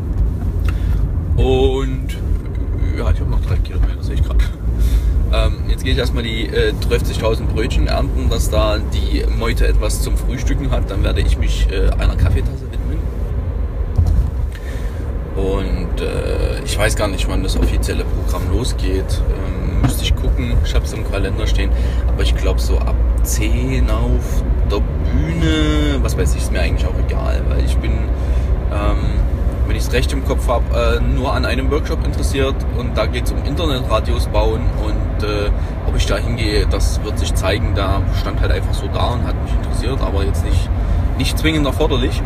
und ja, ich habe noch 3 Kilometer, sehe ich gerade. Jetzt gehe ich erstmal die 12.000 Brötchen ernten, dass da die Meute etwas zum Frühstücken hat. Dann werde ich mich einer Kaffeetasse widmen. Und ich weiß gar nicht, wann das offizielle Programm losgeht. Müsste ich gucken, ich habe es im Kalender stehen. Aber ich glaube so ab 10 auf der Bühne, was weiß ich, ist mir eigentlich auch egal. Weil ich bin, wenn ich es recht im Kopf habe, nur an einem Workshop interessiert. Und da geht es um Internetradios bauen und ob ich da hingehe, das wird sich zeigen. Da stand halt einfach so da und hat mich interessiert, aber jetzt nicht zwingend erforderlich.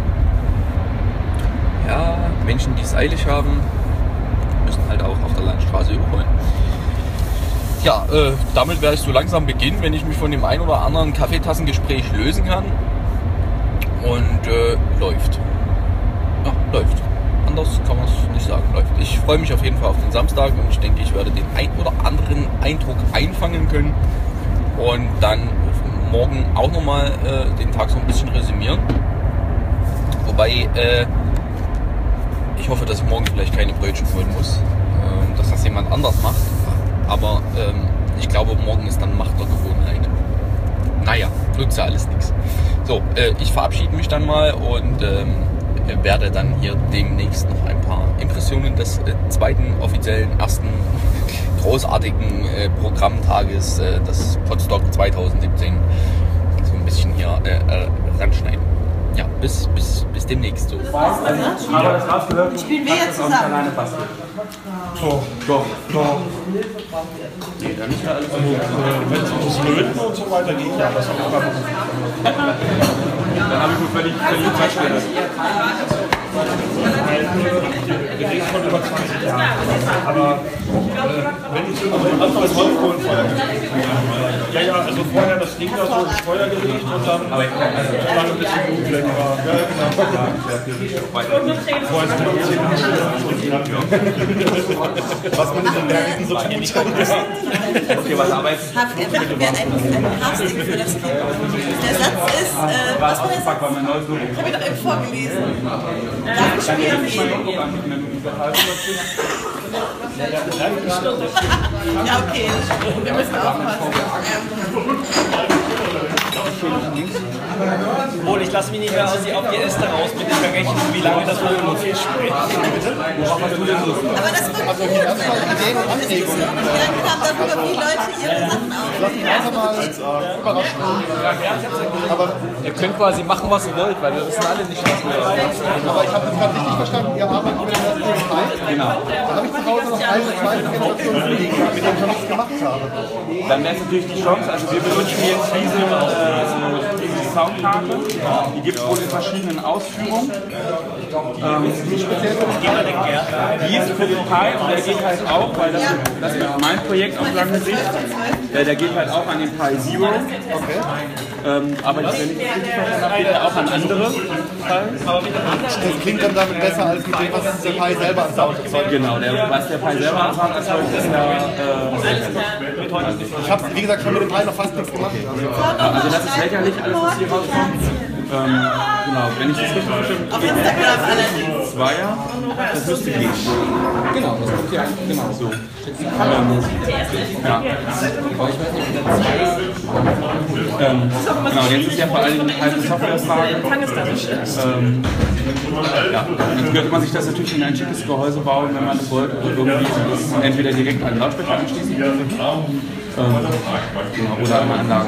Ja, Menschen, die es eilig haben, müssen halt auch auf der Landstraße überholen. Ja, damit werde ich so langsam beginnen, wenn ich mich von dem ein oder anderen Kaffeetassengespräch lösen kann. Und läuft. Ja, läuft. Anders kann man es nicht sagen, läuft. Ich freue mich auf jeden Fall auf den Samstag und ich denke, ich werde den ein oder anderen Eindruck einfangen können und dann morgen auch nochmal den Tag so ein bisschen resümieren. Wobei ich hoffe, dass ich morgen vielleicht keine Brötchen holen muss, dass das jemand anders macht. Aber ich glaube, morgen ist dann Macht der Gewohnheit. Naja, nutzt ja alles nichts. So, ich verabschiede mich dann mal und werde dann hier demnächst noch ein paar Impressionen des zweiten offiziellen, ersten großartigen Programmtages des Potsdok 2017 so ein bisschen hier ranschneiden. Ja, bis demnächst. So. Aber das hast gehört, spielen wir jetzt zusammen. Alleine basteln. Doch. Nee, dann ist ja alles so. Wenn es ums Löten und so weiter geht, ja, das auch immer. Dann habe ich mir völlig verstanden. Wir reden von über 20 Jahren. Aber wenn ich so das Holzkohlenfeuer ja, also vorher das Ding da so ins Feuer gelegt und dann ein bisschen Blutflecken war. Ja, genau. Was man in den Bergen so tut. Okay, was arbeitest du? Haben wir ein Casting für das Kind? Der Satz ist, was war das? Hab ich doch eben vorgelesen. Darf ich spielen? Ja, okay. Wir müssen aufpassen. Obwohl, ich lasse mich nicht mehr auf die Äste raus, bitte verrechnen, wie lange das wohl noch viel spricht. Aber das war gut, wenn man eine Diskussion gegangen haben darüber, wie Leute ihre Sachen aufnehmen. Aber ihr könnt quasi machen, was ihr wollt, weil wir wissen alle nicht, was wir wollen. Aber ich habe das gerade richtig verstanden, ihr arbeitet mit dem ersten Teil. Genau. Da habe ich zu Hause noch eine zweite Generation liegen, mit denen ich noch nichts gemacht habe. Dann wäre es natürlich die Chance, also wir benutzen jetzt diese Soundkarte, die gibt es wohl in verschiedenen Ausführungen. Die ist für den Pi und der geht halt auch, weil das ist mein Projekt auf lange Sicht, der geht halt auch an den Pi Zero. Okay. Aber wenn ich das richtig verstanden habe, geht er auch an andere Teile. Das klingt dann damit besser als mit dem, was der Pi selber an Sound erzeugt. Genau, was der Pi selber an Sound erzeugt, ist ja... Ich habe, wie gesagt, schon mit dem Pi noch fast nichts gemacht. Also das ist lächerlich, alles was hier rauskommt. Genau, wenn ich das richtig verstehe, auf Instagram allerdings. Zweier, das müsste gehen. Genau, das kommt hier genau so. Ja. Genau, jetzt ist ja vor allem eine Softwarefrage. Ja, dann könnte man sich das natürlich in ein schickes Gehäuse bauen, wenn man das wollte, oder irgendwie entweder direkt an den Lautsprecher anschließen. Genau, oder an Anlagen.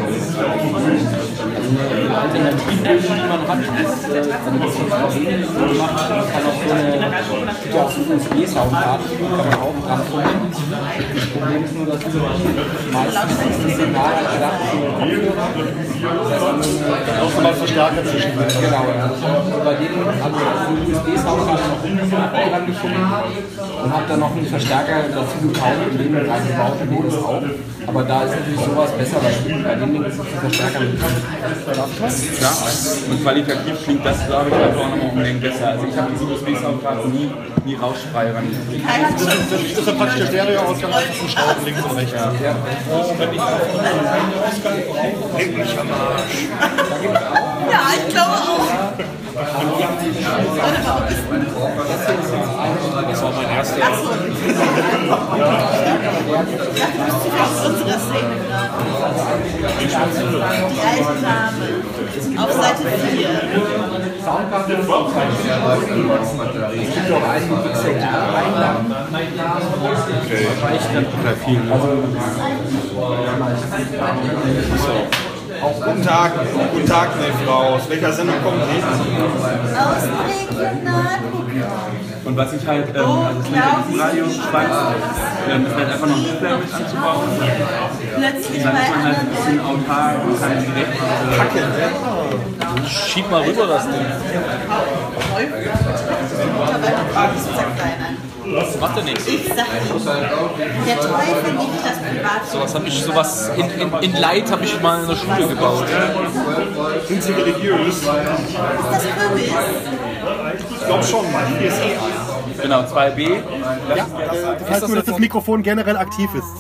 Die Alternative, die man hat, ist, wenn man das von VW macht, kann auch so eine USB-Soundkarte, die kann man auch dran verwenden. Das Problem ist nur, dass meistens das Signal gedacht für Kopfhörer. Auch schon mal Verstärker zwischen. Genau, und bei denen habe ich die USB-Soundkarte noch dran gefunden und habe dann noch einen Verstärker dazu gekauft und den reingebaut und den ist auch. Aber da ist natürlich sowas besser, weil bei dem ist der Verstärker mit dran. Ja, und qualitativ klingt das, glaube ich, einfach auch nochmal unbedingt besser. Also ich habe diese USB-Soundkarte nie rauschfrei ran. Das ist ja praktisch der Stereoausgang zum Schrauben links und rechts. Ja. Wenn ich leck mich am Arsch. Ja, ich glaube auch. Das war mein erster. Unsere Szene die alten Namen. Auf Seite 4. Soundkarte ist auch es gibt auch einige XLR-Einlagen. Das reicht dann total viel. Guten Tag, meine Frau. Aus welcher Sendung kommen Sie? Aus Regionalprogramm. Und was ich halt, also es liegt ja im Radio Schweiz, ist halt einfach noch ein Display mit anzubauen. Plötzlich Dann ist man halt ein bisschen autark und kann direkt Schieb mal rüber das Ding. Das macht ja nichts. Ich sag Ihnen, der Teufel liebt das Privat. Sowas in Light habe ich mal in der Schule gebaut. Sind Sie religiös? Ist das Kürbis? Ich glaube schon, mal. Hier ist eh. Genau, 2B. Das heißt nur, dass das Mikrofon generell aktiv ist.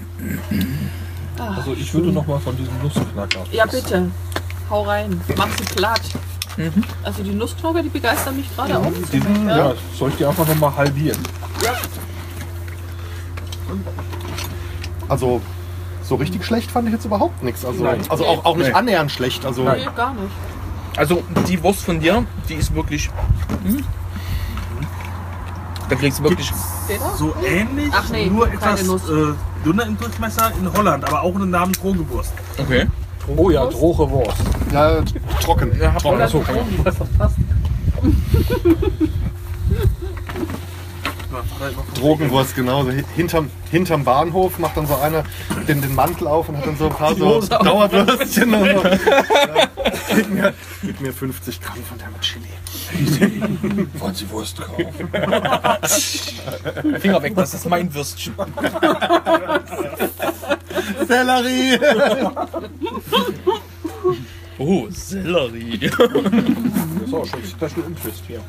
Also ich würde noch mal von diesem Nussknacker. Ja, bitte. Hau rein. Mach sie platt. Also die Nussknacker, die begeistern mich gerade auch. Ja, soll ich die einfach noch mal halbieren? Ja. Also so richtig schlecht fand ich jetzt überhaupt nichts. Also, Nein. also auch nicht annähernd schlecht. Also, Nee, gar nicht. Also die Wurst von dir, die ist wirklich... Da kriegst du wirklich... So ähnlich, Ach nee, nur keine etwas Nuss. dünner im Durchmesser in Holland, aber auch einen Namen Drogewurst. Okay. Oh ja, Drogewurst. Ja, trocken. Ja, trocken. Holland So. Drogenwurst, genau. So hinterm Bahnhof macht dann so einer den Mantel auf und hat dann so ein paar so Dauerwürstchen. Und so. Ja, gib mir 50 Gramm von der mit Chili. Wollen Sie Wurst kaufen? Finger weg, das ist mein Würstchen. Sellerie! Oh, Sellerie. Das ist auch schon Special Interest hier.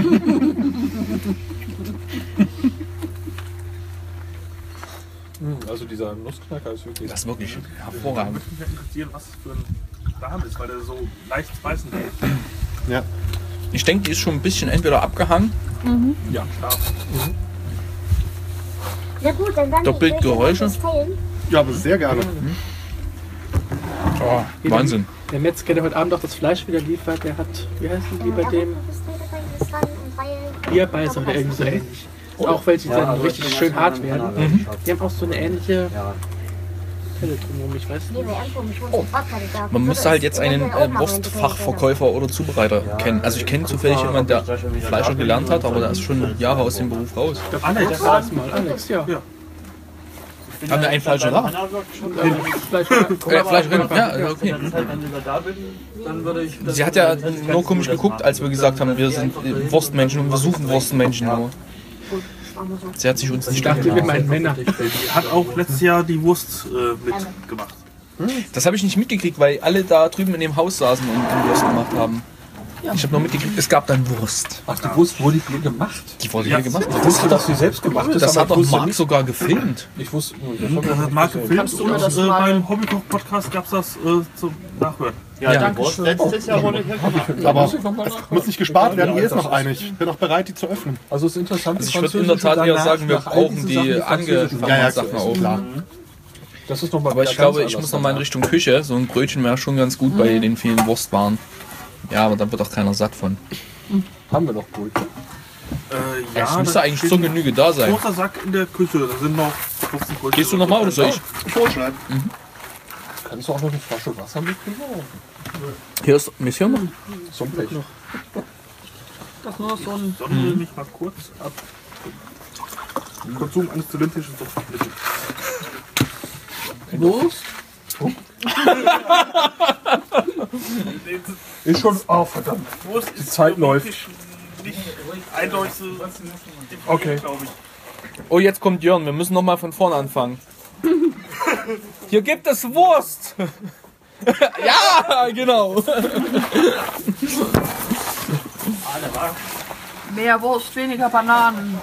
Also dieser Nussknacker ist wirklich... Das ist wirklich hervorragend. Würde mich interessieren, was für ein Darm ist, weil der so leicht beißen will. Ja. Ich denke, die ist schon ein bisschen entweder abgehangen. Ja, klar. Ja gut, dann danke. Doppelt Geräusche. Ja, aber sehr gerne. Oh, Wahnsinn. Der Metzger, der heute Abend auch das Fleisch wieder liefert, der hat, wie heißt die bei dem? Bierbeißer oder irgendwie so ähnlich. Auch welche, die dann richtig schön hart werden. Die haben auch so eine ähnliche Pelle drumherum, ich weiß nicht. Man müsste halt jetzt einen Wurstfachverkäufer oder Zubereiter kennen. Also ich kenne zufällig jemanden, der Fleischer gelernt hat, aber der ist schon Jahre aus dem Beruf raus. Alex war das mal. Alex, ja. Haben wir einen Fleischer da? Fleischerin, ja, okay. Sie hat ja nur komisch geguckt, als wir gesagt haben, wir sind Wurstmenschen und wir suchen Wurstmenschen nur. Sie hat sich uns nicht dachte, wir meinen Männer. Die hat auch letztes Jahr die Wurst mitgemacht. Das habe ich nicht mitgekriegt, weil alle da drüben in dem Haus saßen und Wurst gemacht haben. Ich habe nur mitgekriegt, es gab dann Wurst. Ach, die Wurst wurde hier gemacht? Die wurde hier gemacht. Ich wusste, dass sie selbst gemacht ist. Das hat doch Marc sogar gefilmt. Ich wusste, das hat Marc gefilmt und beim Hobbykoch-Podcast gab es das zum Nachhören. Ja, die Wurst letztes Jahr wurde hier gemacht. Aber muss nicht gespart werden, hier ist noch eine. Ich bin auch bereit, die zu öffnen. Also es ist interessant. Also ich würde in der Tat eher sagen, wir brauchen die angefangenen Sachen auch. Das ist noch mal aber ich glaube, ich muss noch mal in Richtung Küche. So ein Brötchen wäre schon ganz gut bei den vielen Wurstwaren. Ja, aber da wird auch keiner satt von. Haben wir noch Brötchen? Ja, es müsste eigentlich zur Genüge da sein. Großer Sack in der Küche, da sind noch 15 Brötchen. Gehst du nochmal oder soll ich? Ich hol schnell. Kannst du auch noch eine Flasche Wasser mitbringen? Hier ist Mission noch. So ein Pech. Das ist nur so ein... Sollen wir mich mal kurz ab Konsum eines zylintrischen Suchtmittel. Wurst? Ist schon... Oh, verdammt. Die Zeit läuft. Nicht eindeutig okay, glaube ich. Oh, jetzt kommt Jörn. Wir müssen noch mal von vorne anfangen. Hier gibt es Wurst. Ja, genau. Mehr Wurst, weniger Bananen.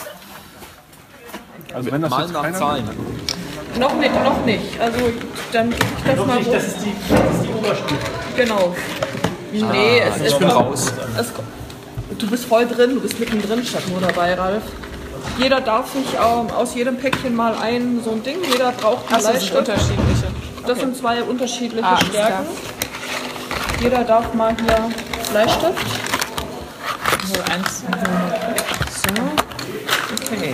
Also wenn das mal jetzt nach Zahlen. Noch nicht. Also dann gebe ich das mal Das ist die Oberstufe. Genau. Nee, ich bin raus. Du bist voll drin, du bist mittendrin statt nur dabei, Ralf. Jeder darf sich aus jedem Päckchen mal so ein Ding, jeder braucht ein Bleistift. Das sind unterschiedliche. Das sind zwei unterschiedliche Alles Stärken. Jeder darf mal hier Bleistift. So, eins. So. Okay.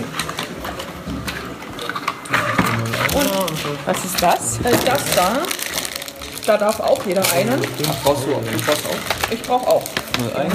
Und was ist das? Das da Da darf auch jeder einen. Brauchst du auch? Ich brauche auch. 01.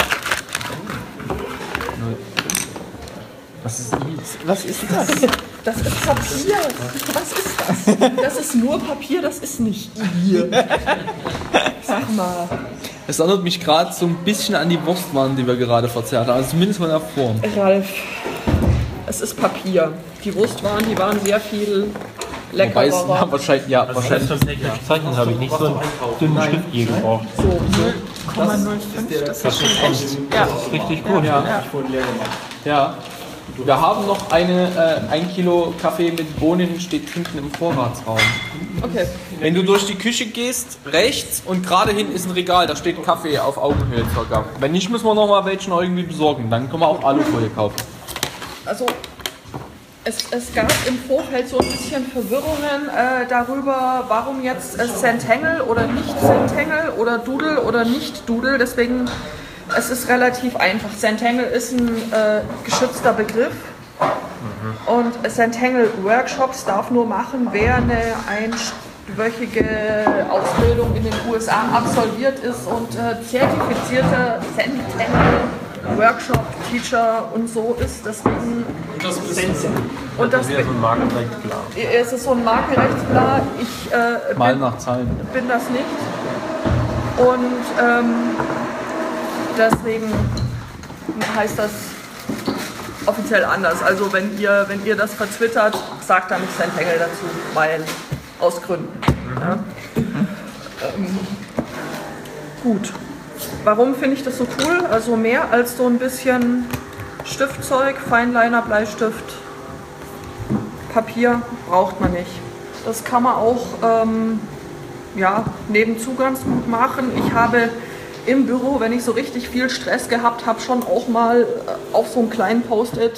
Was ist das? Das ist Papier. Was ist das? Das ist nur Papier, das ist nicht Bier. Sag mal. Es erinnert mich gerade so ein bisschen an die Wurstwaren, die wir gerade verzehrt haben. Also zumindest von der Form. Ralf, es ist Papier. Die Wurstwaren, die waren sehr viel leckerer. Wahrscheinlich. Zeichnen habe ich nicht so einen dünnen Stift je gebraucht. So, 0,05, das ist schon echt. Ja. Das ist richtig gut. Ja. Wir haben noch 1 Kilo Kaffee mit Bohnen, steht hinten im Vorratsraum. Okay. Wenn du durch die Küche gehst, rechts und gerade hinten ist ein Regal, da steht Kaffee auf Augenhöhe circa. Wenn nicht, müssen wir noch mal welchen irgendwie besorgen. Dann können wir auch Alufolie kaufen. Also, es gab im Vorfeld so ein bisschen Verwirrungen darüber, warum jetzt Zentangle oder nicht Zentangle oder Doodle oder nicht Doodle. Deswegen, es ist relativ einfach. Zentangle ist ein geschützter Begriff. Und Zentangle Workshops darf nur machen, wer eine einwöchige Ausbildung in den USA absolviert ist und zertifizierter Zentangle Workshop Teacher und so ist. Deswegen Das ist wäre so ein Markenrechtsklar. Es ist so ein Markenrechtsklar. Ich Mal nach Zahlen. bin das nicht. Und deswegen heißt das offiziell anders. Also wenn ihr das vertwittert, sagt da nicht Zentangle dazu, weil aus Gründen. Ja. Gut. Warum finde ich das so cool? Also mehr als so ein bisschen Stiftzeug, Feinliner, Bleistift, Papier braucht man nicht. Das kann man auch nebenzu ganz gut machen. Ich habe im Büro, wenn ich so richtig viel Stress gehabt habe, schon auch mal auf so einen kleinen Post-it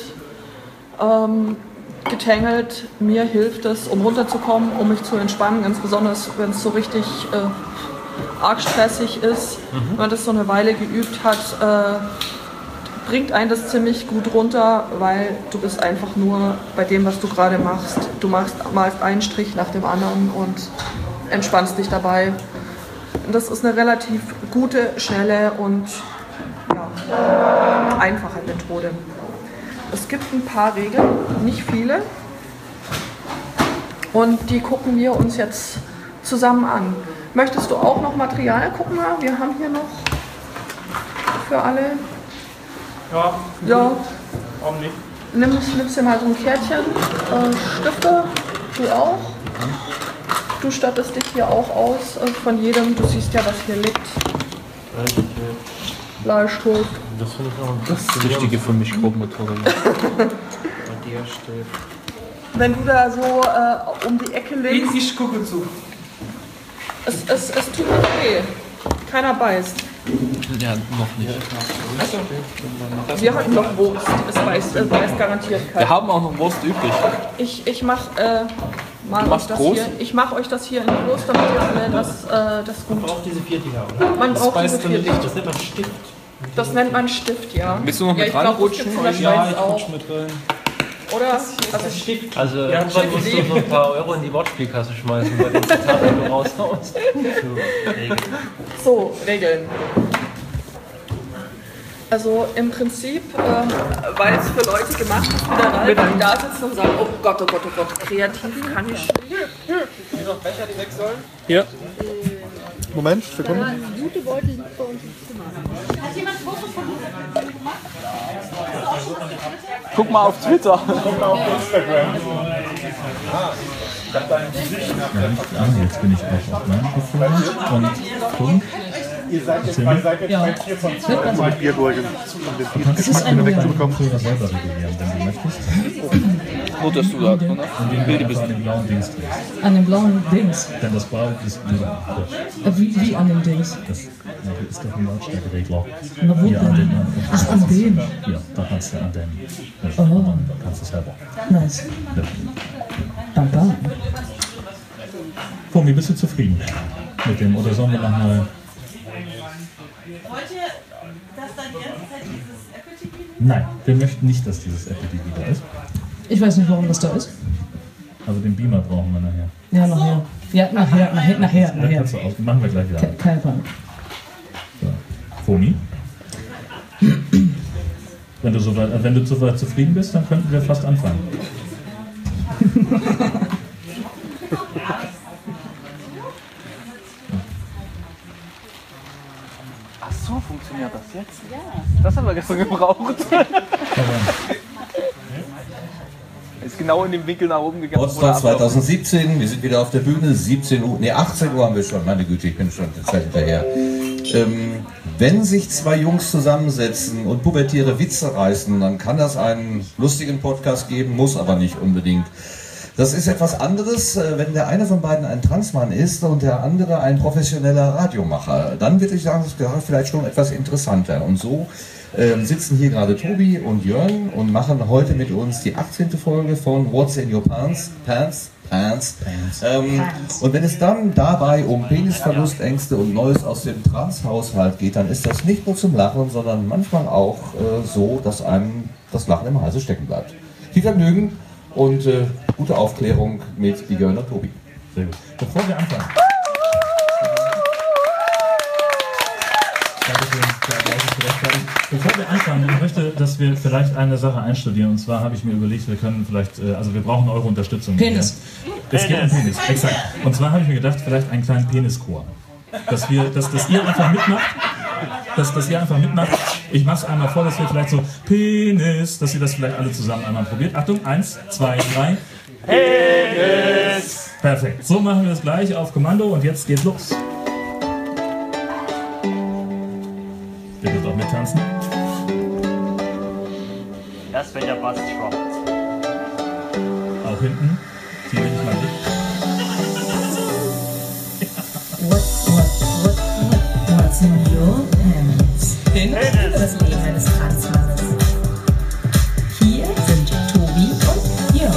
getangelt. Mir hilft es, um runterzukommen, um mich zu entspannen, ganz besonders, wenn es so richtig arg stressig ist. Wenn man das so eine Weile geübt hat, bringt einen das ziemlich gut runter, weil du bist einfach nur bei dem, was du gerade machst. Du malst einen Strich nach dem anderen und entspannst dich dabei. Das ist eine relativ gute, schnelle und einfache Methode. Es gibt ein paar Regeln, nicht viele. Und die gucken wir uns jetzt zusammen an. Möchtest du auch noch Material gucken? Wir haben hier noch für alle. Ja. Warum nicht? Nimmst dir mal so ein Kärtchen. Stifte, du auch. Du stattest dich hier auch aus von jedem. Du siehst ja, was hier liegt. Bleistift. Das finde ich auch das Wichtige für mich, Grobmotorik. Wenn du da so um die Ecke legst. Ich gucke zu. Es tut nicht weh. Keiner beißt. Ja, noch nicht. Wir hatten noch Wurst. Es beißt garantiert keiner. Wir haben auch noch Wurst übrig. Ich mache euch das hier in groß, damit ihr alle das gut. Man braucht diese 4 Dinger, oder? Man braucht diese 4 Dinger. Das nennt man Stift. Das nennt man Stift, ja. Willst du noch mit reinrutschen? Ja, ich rutsche mit rein. Oder? Also Stift. Also irgendwann musst du so ein paar Euro in die Wortspielkasse schmeißen, bei den Zitaten, die du raushaust. So, Regeln. Also im Prinzip, weil es für Leute gemacht ist, wie der Ralf, die da sitzen und sagen, oh Gott, oh Gott, oh Gott, kreativ kann ich nicht. Hier noch Becher, die weg sollen? Ja. Moment, Sekunde. Gute Beutel liegt bei uns im Zimmer. Hat jemand Fotos von uns gemacht? Guck mal auf Twitter. Guck mal auf Instagram. Jetzt bin ich auch auf meinem Profil und Funk. Ihr seid jetzt bei 4 von 2 mit Biergurken, um den Biergeschmack wieder wegzubekommen. Du kannst selber regulieren, wenn du möchtest. Gut, dass du da drin Und den Bild bist an dem blauen Dings drehst. An dem blauen Dings? Denn das Blau ist Wie an dem Dings? Das ist doch ein Lautstärkeregler. Na, wo denn? Ach, an dem? Ja, da kannst du an dem. Oh. Dann kannst du selber. Nice. Ja. Danke. Fumi, bist du zufrieden mit dem? Oder sollen wir nochmal... Wollt ihr, dass dann die ganze Zeit dieses Apple TV? Nein, wir möchten nicht, dass dieses Apple TV da ist. Ich weiß nicht, warum das da ist. Also den Beamer brauchen wir nachher. Ja, nachher. Ja, nachher. Kannst du aus, machen wir gleich wieder. Keine Panik. So. Fomi? Wenn du soweit zufrieden bist, dann könnten wir fast anfangen. Ach so, funktioniert das jetzt? Ja. Das haben wir gestern gebraucht. Ist genau in dem Winkel nach oben gegangen. Potsdam 2017, wir sind wieder auf der Bühne, 17 Uhr, 18 Uhr haben wir schon, meine Güte, ich bin schon eine Zeit hinterher. Wenn sich zwei Jungs zusammensetzen und pubertäre Witze reißen, dann kann das einen lustigen Podcast geben, muss aber nicht unbedingt. Das ist etwas anderes, wenn der eine von beiden ein Transmann ist und der andere ein professioneller Radiomacher. Dann würde ich sagen, das wäre vielleicht schon etwas interessanter. Und so sitzen hier gerade Tobi und Jörn und machen heute mit uns die 18. Folge von What's in Your Pants. Und wenn es dann dabei um Penisverlustängste und Neues aus dem Transhaushalt geht, dann ist das nicht nur zum Lachen, sondern manchmal auch so, dass einem das Lachen im Halse stecken bleibt. Viel Vergnügen und gute Aufklärung mit Jörn und Tobi. Sehr gut. Bevor wir anfangen. Bevor wir anfangen, ich möchte, dass wir vielleicht eine Sache einstudieren. Und zwar habe ich mir überlegt, wir können vielleicht, wir brauchen eure Unterstützung. Penis. Es geht um Penis, exakt. Und zwar habe ich mir gedacht, vielleicht einen kleinen Penischor. Dass ihr einfach mitmacht. Ich mache es einmal vor, dass wir vielleicht so Penis, dass ihr das vielleicht alle zusammen einmal probiert. Achtung, 1, 2, 3. Penis! Perfekt. So machen wir das gleich auf Kommando und jetzt geht's los. Bitte doch mittanzen. Erst wenn der Bass droppt. Auch hinten. Zieh mich mal mit. What's in your pants? Das Leben eines Transmannes. Hier sind Tobi und Jörn.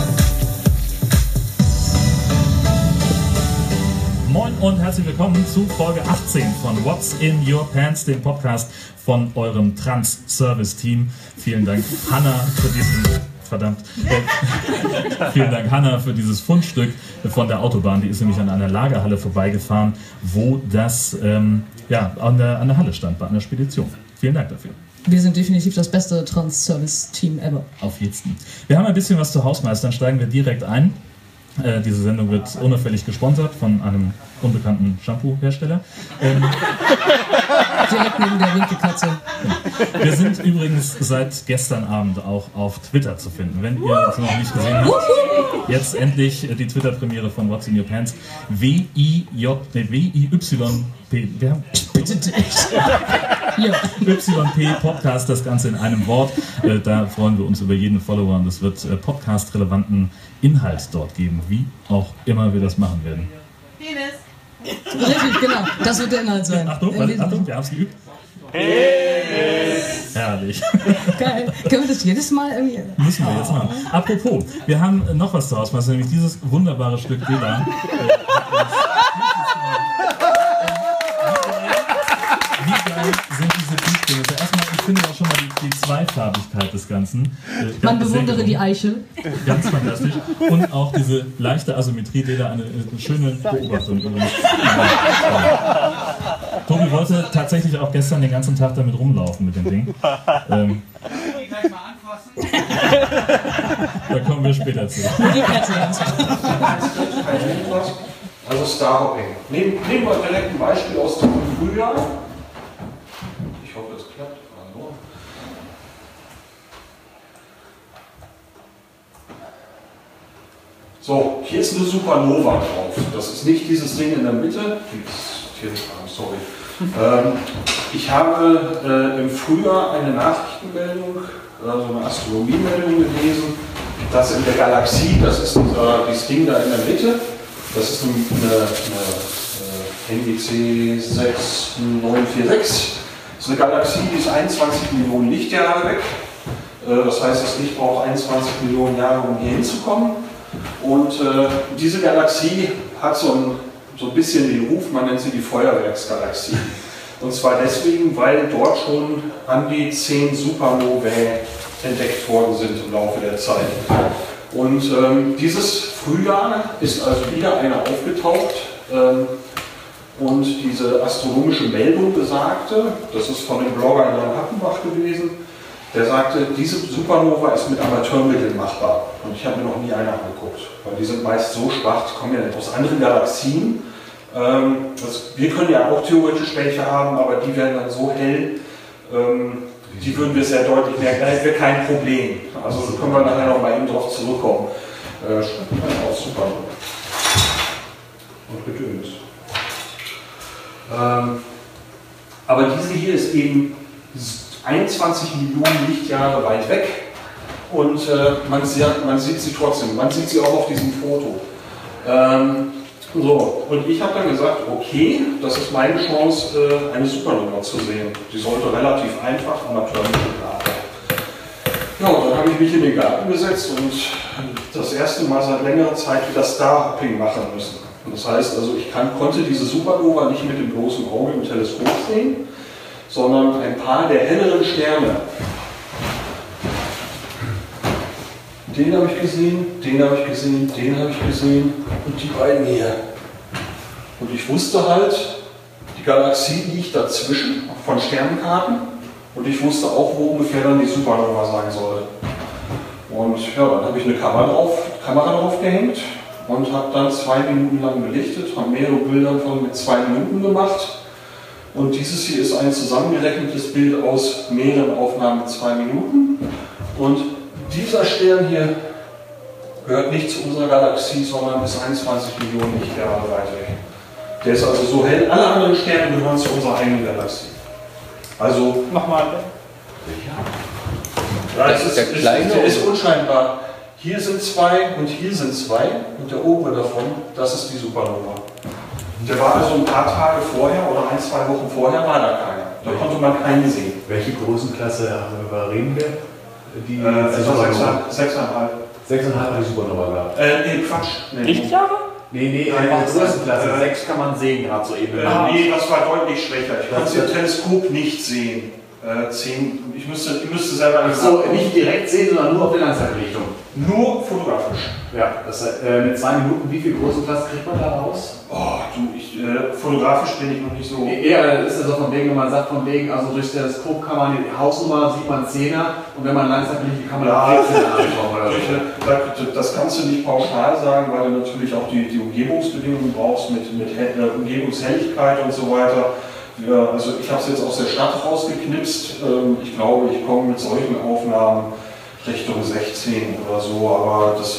Moin und herzlich willkommen zu Folge 18 von What's in Your Pants, dem Podcast von eurem Trans-Service-Team. Vielen Dank, Hanna, für diesen... Vielen Dank, Hanna, für dieses Fundstück von der Autobahn. Die ist nämlich an einer Lagerhalle vorbeigefahren, wo das an der Halle stand, bei einer Spedition. Vielen Dank dafür. Wir sind definitiv das beste Trans-Service-Team ever. Auf jeden Fall. Wir haben ein bisschen was zu Hausmeistern, steigen wir direkt ein. Diese Sendung wird unauffällig gesponsert von einem unbekannten Shampoo-Hersteller. Direkt neben der Winkelkatze. Wir sind übrigens seit gestern Abend auch auf Twitter zu finden. Wenn ihr uns noch nicht gesehen habt, jetzt endlich die Twitter-Premiere von What's in Your Pants. W-I-Y-P. Wir haben YP Podcast, das Ganze in einem Wort. Da freuen wir uns über jeden Follower und es wird podcast-relevanten Inhalt dort geben, wie auch immer wir das machen werden. Penis. Richtig, genau. Das wird der Inhalt sein. Achtung, wir haben es geübt. Penis. Herrlich. Geil. Können wir das jedes Mal irgendwie... Müssen wir jetzt machen. Apropos, wir haben noch was zu Hause, nämlich dieses wunderbare Stück Leder. Wie geil sind diese Tiefstände? Erstmal, ich finde auch schon mal die Zweifarbigkeit des Ganzen. Man bewundere die Eichel. Ganz fantastisch. Und auch diese leichte Asymmetrie, die da eine schöne Beobachtung übrigens. Tobi wollte tatsächlich auch gestern den ganzen Tag damit rumlaufen mit dem Ding. Da kommen wir später zu. Also Starhopping. Nehmen wir direkt ein Beispiel aus dem Frühjahr. Ich hoffe, es klappt. Hallo. So, hier ist eine Supernova drauf. Das ist nicht dieses Ding in der Mitte. Sorry. Ich habe im Frühjahr eine Nachrichtenmeldung, also eine Astronomiemeldung gelesen, dass in der Galaxie, das ist dieses Ding da in der Mitte, das ist eine NGC 6946. Das ist eine Galaxie, die ist 21 Millionen Lichtjahre weg. Das heißt, das Licht braucht 21 Millionen Jahre, um hier hinzukommen. Und diese Galaxie hat so ein bisschen den Ruf, man nennt sie die Feuerwerksgalaxie. Und zwar deswegen, weil dort schon an die 10 Supernovae entdeckt worden sind im Laufe der Zeit. Und dieses Frühjahr ist also wieder einer aufgetaucht und diese astronomische Meldung besagte, das ist von dem Blogger Jan Happenbach gewesen, der sagte, diese Supernova ist mit Amateurmitteln machbar. Und ich habe mir noch nie eine angeguckt, weil die sind meist so schwach, die kommen ja aus anderen Galaxien. Wir können ja auch theoretisch welche haben, aber die werden dann so hell, die würden wir sehr deutlich merken, da hätten wir kein Problem. Also da können wir nachher noch mal eben drauf zurückkommen. Auch super. Und gedöns. Aber diese hier ist eben 21 Millionen Lichtjahre weit weg und man sieht sie trotzdem, man sieht sie auch auf diesem Foto. So, und ich habe dann gesagt, okay, das ist meine Chance, eine Supernova zu sehen. Die sollte relativ einfach Amateurmittel haben. Ja, und dann habe ich mich in den Garten gesetzt und das erste Mal seit längerer Zeit wieder Star-Hopping machen müssen. Und das heißt also, ich konnte diese Supernova nicht mit dem bloßen Auge im Teleskop sehen, sondern ein paar der helleren Sterne. Den habe ich gesehen, den habe ich gesehen, den habe ich gesehen und die beiden hier. Und ich wusste halt, die Galaxie liegt dazwischen von Sternenkarten und ich wusste auch, wo ungefähr dann die Supernova sein sollte. Und ja, dann habe ich eine Kamera drauf gehängt und habe dann 2 Minuten lang belichtet, habe mehrere Bilder mit 2 Minuten gemacht. Und dieses hier ist ein zusammengerechnetes Bild aus mehreren Aufnahmen mit 2 Minuten. Und dieser Stern hier gehört nicht zu unserer Galaxie, sondern ist 21 Millionen Lichtjahre weit weg. Der ist also so hell, alle anderen Sterne gehören zu unserer eigenen Galaxie. Also, mach mal. Ja, das ist der kleine, der ist unscheinbar. Hier sind 2 und hier sind 2 und der obere davon, das ist die Supernova. Der war also ein paar Tage vorher oder 1, 2 Wochen vorher war da keiner. Da konnte man keinen sehen. Welche Größenklasse reden wir? Die 6,5. 6,5 hat die Supernova gehabt. Nee, Quatsch. Nee. Lichtjahre? Nee, einfach Größenklasse. 6 kann man sehen, gerade so eben. Nee, das war deutlich schwächer. Ich konnte im Teleskop nicht sehen. 10, ich müsste selber nicht so nicht direkt sehen, sondern nur auf der Langzeitbelichtung. Nur fotografisch. Ja, das mit 2 Minuten, wie viel Größenklasse kriegt man da raus? Oh, fotografisch bin ich noch nicht so. Ja, das ist ja so von wegen, wenn man sagt, von wegen, also durch das Teleskop kann man die Hausnummer, sieht man 10er und wenn man Langzeitbelichtung kann man da 14er anschauen oder so. Das kannst du nicht pauschal sagen, weil du natürlich auch die Umgebungsbedingungen brauchst mit Umgebungshelligkeit und so weiter. Ja, also ich habe es jetzt aus der Stadt rausgeknipst. Ich glaube, ich komme mit solchen Aufnahmen Richtung 16 oder so, aber das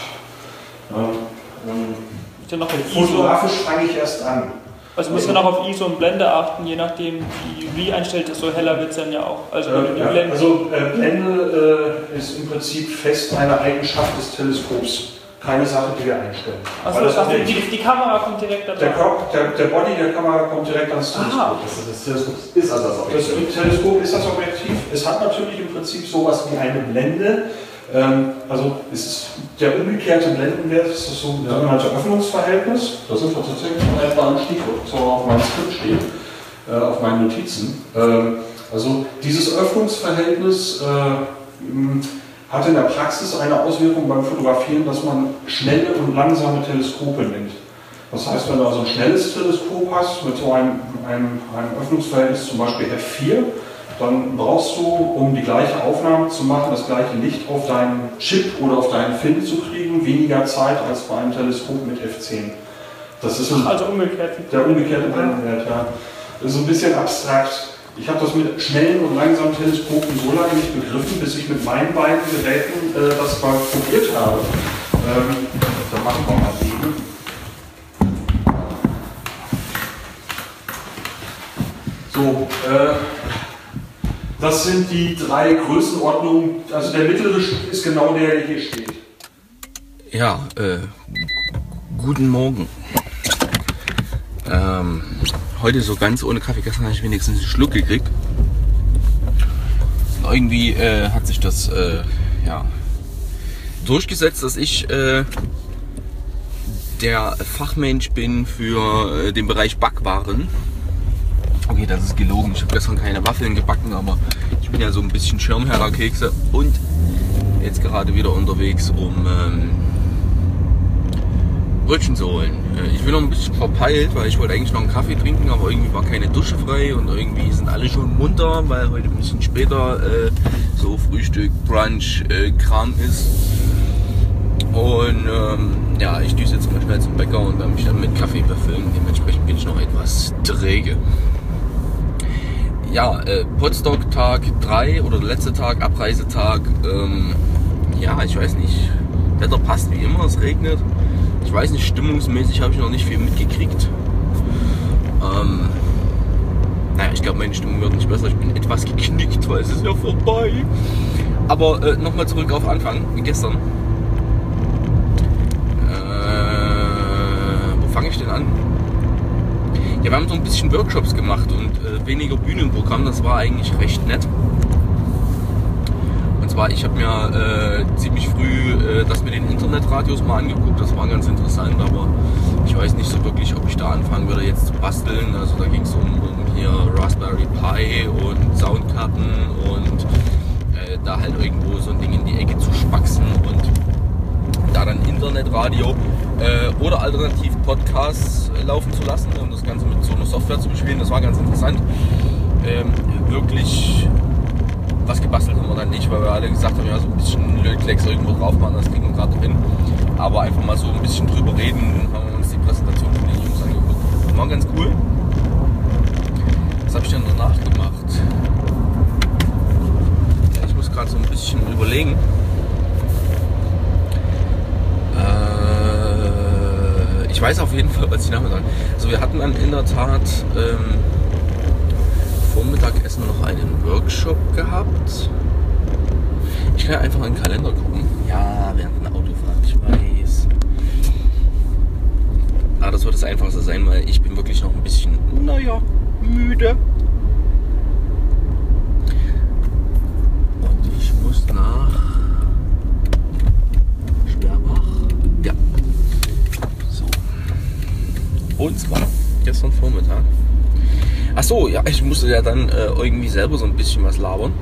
fotografisch fange ich erst an. Also muss man auch auf ISO und Blende achten, je nachdem wie einstellt, desto heller wird es dann ja auch. Also, Blende ist im Prinzip fest eine Eigenschaft des Teleskops. Keine Sache, die wir einstellen. Achso, die Kamera kommt direkt da drauf. Der Body der Kamera kommt direkt ans Teleskop. Das Teleskop ist also das Objektiv. Das Teleskop ist das Objektiv. Es hat natürlich im Prinzip sowas wie eine Blende. Also es ist der umgekehrte Blendenwert, das ist so ein sogenanntes Öffnungsverhältnis. Da sind wir tatsächlich noch etwa ein Stichwort, das auf meinem Skript steht, auf meinen Notizen. Also dieses Öffnungsverhältnis hat in der Praxis eine Auswirkung beim Fotografieren, dass man schnelle und langsame Teleskope nimmt. Das heißt, wenn du also ein schnelles Teleskop hast mit so einem Öffnungsverhältnis, zum Beispiel F4, dann brauchst du, um die gleiche Aufnahme zu machen, das gleiche Licht auf deinen Chip oder auf deinen Film zu kriegen, weniger Zeit als bei einem Teleskop mit F10. Das ist also umgekehrt. Der umgekehrte Blendenwert, ja. Das ist ein bisschen abstrakt. Ich habe das mit schnellen und langsamen Teleskopen so lange nicht begriffen, bis ich mit meinen beiden Geräten das mal probiert habe. Dann machen wir mal die. So, das sind die 3 Größenordnungen. Also der mittlere ist genau der hier steht. Ja, guten Morgen. Heute so ganz ohne Kaffee. Gestern habe ich wenigstens einen Schluck gekriegt. Und irgendwie hat sich das durchgesetzt, dass ich der Fachmensch bin für den Bereich Backwaren. Okay, das ist gelogen. Ich habe gestern keine Waffeln gebacken, aber ich bin ja so ein bisschen Schirmherr der Kekse. Und jetzt gerade wieder unterwegs, um Brötchen zu holen. Ich bin noch ein bisschen verpeilt, weil ich wollte eigentlich noch einen Kaffee trinken, aber irgendwie war keine Dusche frei und irgendwie sind alle schon munter, weil heute ein bisschen später so Frühstück, Brunch, Kram ist. Und ja, ich düse jetzt mal schnell zum Bäcker und dann mich dann mit Kaffee befüllen. Dementsprechend bin ich noch etwas träge. Ja, Potsdok Tag 3 oder der letzte Tag, Abreisetag. Ja, ich weiß nicht. Wetter passt wie immer, es regnet. Ich weiß nicht, stimmungsmäßig habe ich noch nicht viel mitgekriegt. Naja, ich glaube, meine Stimmung wird nicht besser. Ich bin etwas geknickt, weil es ist ja vorbei. Aber nochmal zurück auf Anfang, wie gestern. Wo fange ich denn an? Ja, wir haben so ein bisschen Workshops gemacht und weniger Bühnenprogramm. Das war eigentlich recht nett. Und zwar, ich habe mir ziemlich früh das mit den Internetradios mal angeguckt. Das war ganz interessant, aber ich weiß nicht so wirklich, ob ich da anfangen würde jetzt zu basteln. Also da ging es um hier Raspberry Pi und Soundkarten und da halt irgendwo so ein Ding in die Ecke zu spaxen und da dann Internetradio oder alternativ Podcasts laufen zu lassen und das Ganze mit so einer Software zu bespielen. Das war ganz interessant. Wirklich was gebastelt haben wir dann nicht, weil wir alle gesagt haben, ja, so ein bisschen Lötklecks irgendwo drauf machen, das kriegen wir gerade hin. Aber einfach mal so ein bisschen drüber reden, haben wir uns die Präsentation von den Jungs angeguckt. War ganz cool. Was habe ich denn danach gemacht? Ja, ich muss gerade so ein bisschen überlegen. Ich weiß auf jeden Fall, was ich nachher. Also wir hatten dann in der Tat Vormittagessen noch einen Workshop gehabt. Ich kann ja einfach in den Kalender gucken. Ja, während einer Autofahrt, ich weiß. Aber das wird das Einfachste sein, weil ich bin wirklich noch ein bisschen, naja, müde. Und ich muss nach Schwerbach. Ja. So. Und zwar gestern Vormittag. Ach so, ja, ich musste ja dann irgendwie selber so ein bisschen was labern.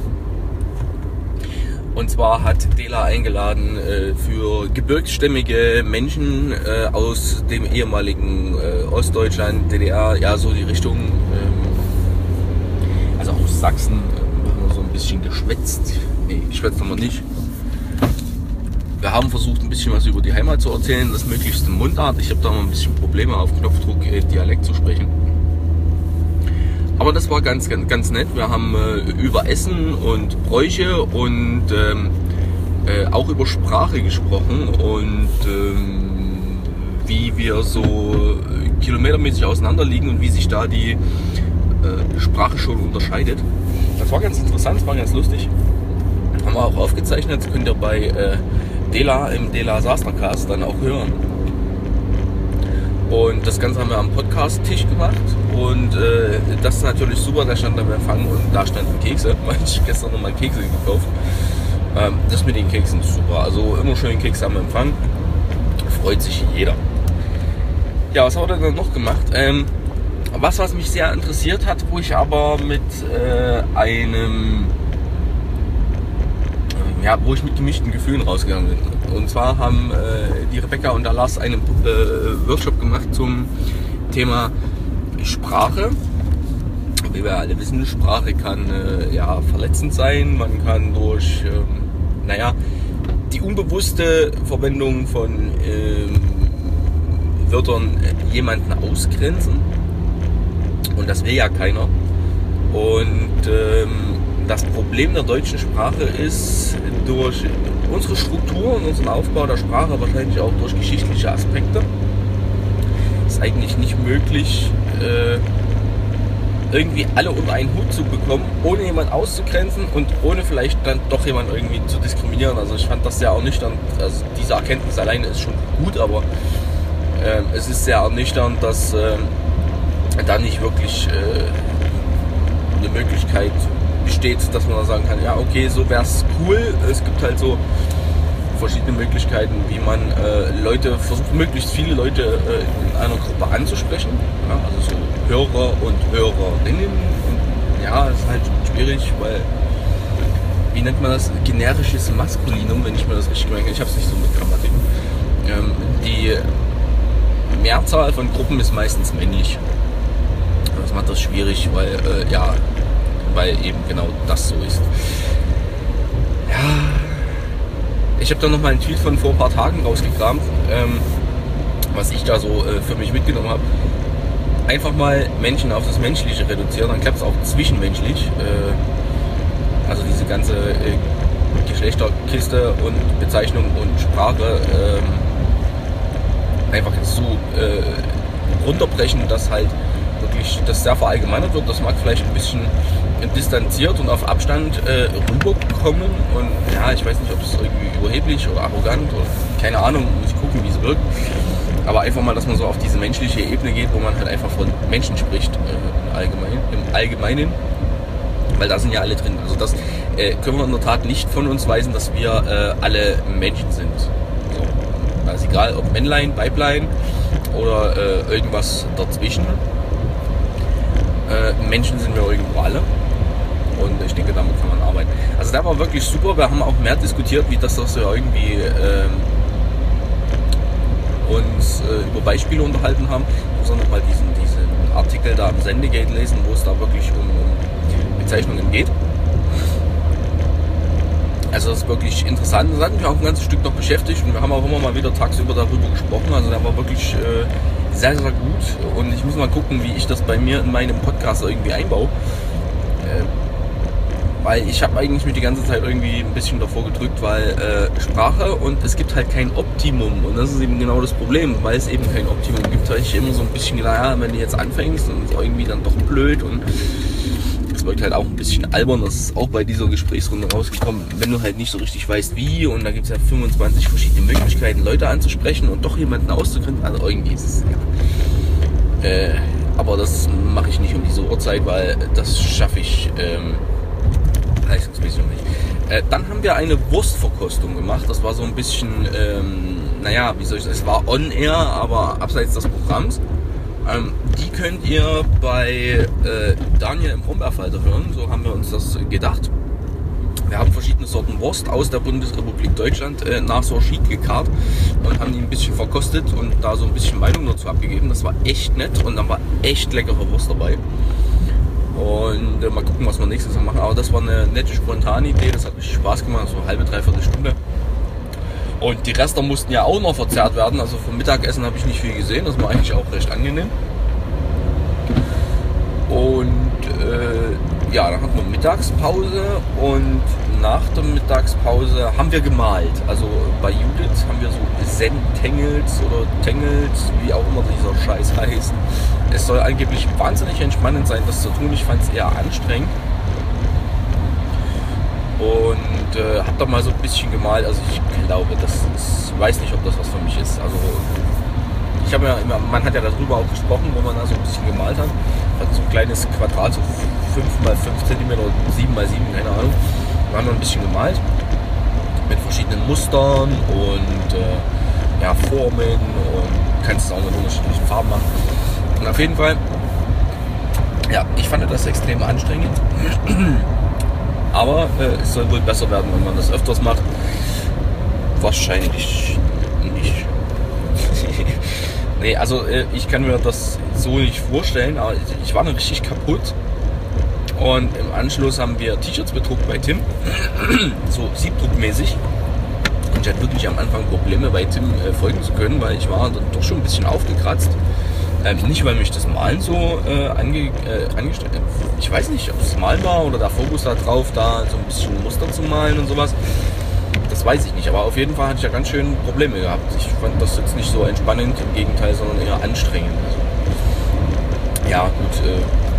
Und zwar hat Dela eingeladen für gebirgsstämmige Menschen aus dem ehemaligen Ostdeutschland, DDR, ja so die Richtung, also aus Sachsen, haben wir so ein bisschen geschwätzt. Nee, geschwätzt haben wir nicht. Wir haben versucht, ein bisschen was über die Heimat zu erzählen, das möglichst in Mundart. Ich habe da mal ein bisschen Probleme, auf Knopfdruck Dialekt zu sprechen. Aber das war ganz nett. Wir haben über Essen und Bräuche und auch über Sprache gesprochen und wie wir so kilometermäßig auseinander liegen und wie sich da die Sprache schon unterscheidet. Das war ganz interessant, das war ganz lustig. Haben wir auch aufgezeichnet, das könnt ihr bei Dela im Dela Sastercast dann auch hören. Und das Ganze haben wir am Podcast-Tisch gemacht und das ist natürlich super, da stand am Empfang und da standen Kekse, weil ich gestern nochmal Kekse gekauft. Das mit den Keksen ist super, also immer schön Kekse am Empfang, freut sich jeder. Ja, was haben wir dann noch gemacht? Was mich sehr interessiert hat, wo ich aber mit wo ich mit gemischten Gefühlen rausgegangen bin. Und zwar haben die Rebecca und der Lars einen Workshop gemacht zum Thema Sprache. Wie wir alle wissen, Sprache kann verletzend sein. Man kann durch die unbewusste Verwendung von Wörtern jemanden ausgrenzen. Und das will ja keiner. Und das Problem der deutschen Sprache ist durch unsere Struktur und unseren Aufbau der Sprache, wahrscheinlich auch durch geschichtliche Aspekte, ist eigentlich nicht möglich, irgendwie alle unter einen Hut zu bekommen, ohne jemanden auszugrenzen und ohne vielleicht dann doch jemanden irgendwie zu diskriminieren. Also ich fand das sehr ernüchternd. Also diese Erkenntnis alleine ist schon gut, aber es ist sehr ernüchternd, dass da nicht wirklich eine Möglichkeit besteht, dass man da sagen kann, ja okay, so wäre es cool. Es gibt halt so verschiedene Möglichkeiten, wie man versucht, möglichst viele Leute in einer Gruppe anzusprechen. Ja, also so Hörer und Hörerinnen. Und ja, das ist halt schwierig, weil wie nennt man das, generisches Maskulinum, wenn ich mir das richtig merke. Ich habe es nicht so mit Grammatik. Die Mehrzahl von Gruppen ist meistens männlich. Das macht das schwierig, weil eben genau das so ist. Ja, ich habe da noch mal einen Tweet von vor ein paar Tagen rausgekramt, was ich da so für mich mitgenommen habe. Einfach mal Menschen auf das Menschliche reduzieren, dann klappt es auch zwischenmenschlich. Also diese ganze Geschlechterkiste und Bezeichnung und Sprache einfach so runterbrechen, dass halt wirklich das sehr verallgemeinert wird. Das mag vielleicht ein bisschen distanziert und auf Abstand rüberkommen. Und ja, ich weiß nicht, ob es irgendwie überheblich oder arrogant oder keine Ahnung, muss ich gucken, wie es wirkt. Aber einfach mal, dass man so auf diese menschliche Ebene geht, wo man halt einfach von Menschen spricht im Allgemeinen. Weil da sind ja alle drin. Also das können wir in der Tat nicht von uns weisen, dass wir alle Menschen sind. So. Also egal ob Männlein, Weiblein oder irgendwas dazwischen. Menschen sind wir irgendwo alle. Und ich denke, damit kann man arbeiten. Also der war wirklich super. Wir haben auch mehr diskutiert, wie das wir irgendwie uns über Beispiele unterhalten haben. Ich muss auch nochmal diesen Artikel da am Sendegate lesen, wo es da wirklich um Bezeichnungen geht. Also das ist wirklich interessant. Das hat mich auch ein ganzes Stück noch beschäftigt und wir haben auch immer mal wieder tagsüber darüber gesprochen. Also der war wirklich sehr, sehr gut und ich muss mal gucken, wie ich das bei mir in meinem Podcast irgendwie einbaue. Weil ich habe eigentlich mich die ganze Zeit irgendwie ein bisschen davor gedrückt, weil Sprache und es gibt halt kein Optimum und das ist eben genau das Problem, weil es eben kein Optimum gibt, habe ich immer so ein bisschen gedacht, ja, wenn du jetzt anfängst und ist irgendwie dann doch blöd und es wirkt halt auch ein bisschen albern, das ist auch bei dieser Gesprächsrunde rausgekommen, wenn du halt nicht so richtig weißt wie und da gibt es ja 25 verschiedene Möglichkeiten, Leute anzusprechen und doch jemanden auszugrenzen, also irgendwie ist es ja. Aber das mache ich nicht um diese Uhrzeit, weil das schaffe ich leistungsmäßig nicht. Dann haben wir eine Wurstverkostung gemacht, das war so ein bisschen, naja, wie soll ich sagen, es war on air, aber abseits des Programms. Die könnt ihr bei Daniel im Brombeerfalter hören, so haben wir uns das gedacht. Wir haben verschiedene Sorten Wurst aus der Bundesrepublik Deutschland nach Sorschied gekarrt und haben die ein bisschen verkostet und da so ein bisschen Meinung dazu abgegeben. Das war echt nett und dann war echt leckere Wurst dabei. Und mal gucken, was wir nächstes Mal machen. Aber das war eine nette, spontane Idee, das hat richtig Spaß gemacht, so eine halbe, dreiviertel Stunde. Und die Reste mussten ja auch noch verzehrt werden, also vom Mittagessen habe ich nicht viel gesehen, das war eigentlich auch recht angenehm. Und ja, dann hatten wir Mittagspause und nach der Mittagspause haben wir gemalt. Also bei Judith haben wir so Zen-Tangles oder Tangles, wie auch immer dieser Scheiß heißt. Es soll angeblich wahnsinnig entspannend sein, das zu tun. Ich fand es eher anstrengend. Und habe da mal so ein bisschen gemalt. Also ich glaube, ich weiß nicht, ob das was für mich ist. Also ich habe ja immer, man hat ja darüber auch gesprochen, wo man da so ein bisschen gemalt hat. Also so ein kleines Quadrat, so 5x5 cm oder 7x7, keine Ahnung. Wir haben noch ein bisschen gemalt mit verschiedenen Mustern und ja, Formen und kannst es auch mit unterschiedlichen Farben machen. Und auf jeden Fall, ja, ich fand das extrem anstrengend. Aber es soll wohl besser werden, wenn man das öfters macht. Wahrscheinlich nicht. Nee, also ich kann mir das so nicht vorstellen, aber ich war noch richtig kaputt. Und im Anschluss haben wir T-Shirts bedruckt bei Tim, so siebdruckmäßig. Und ich hatte wirklich am Anfang Probleme, bei Tim folgen zu können, weil ich war doch schon ein bisschen aufgekratzt. Nicht, weil mich das Malen so angestrengt hat. Ich weiß nicht, ob es Malen war oder der Fokus da drauf, da so ein bisschen Muster zu malen und sowas. Das weiß ich nicht, aber auf jeden Fall hatte ich ja ganz schön Probleme gehabt. Ich fand das jetzt nicht so entspannend, im Gegenteil, sondern eher anstrengend. Also, ja, gut.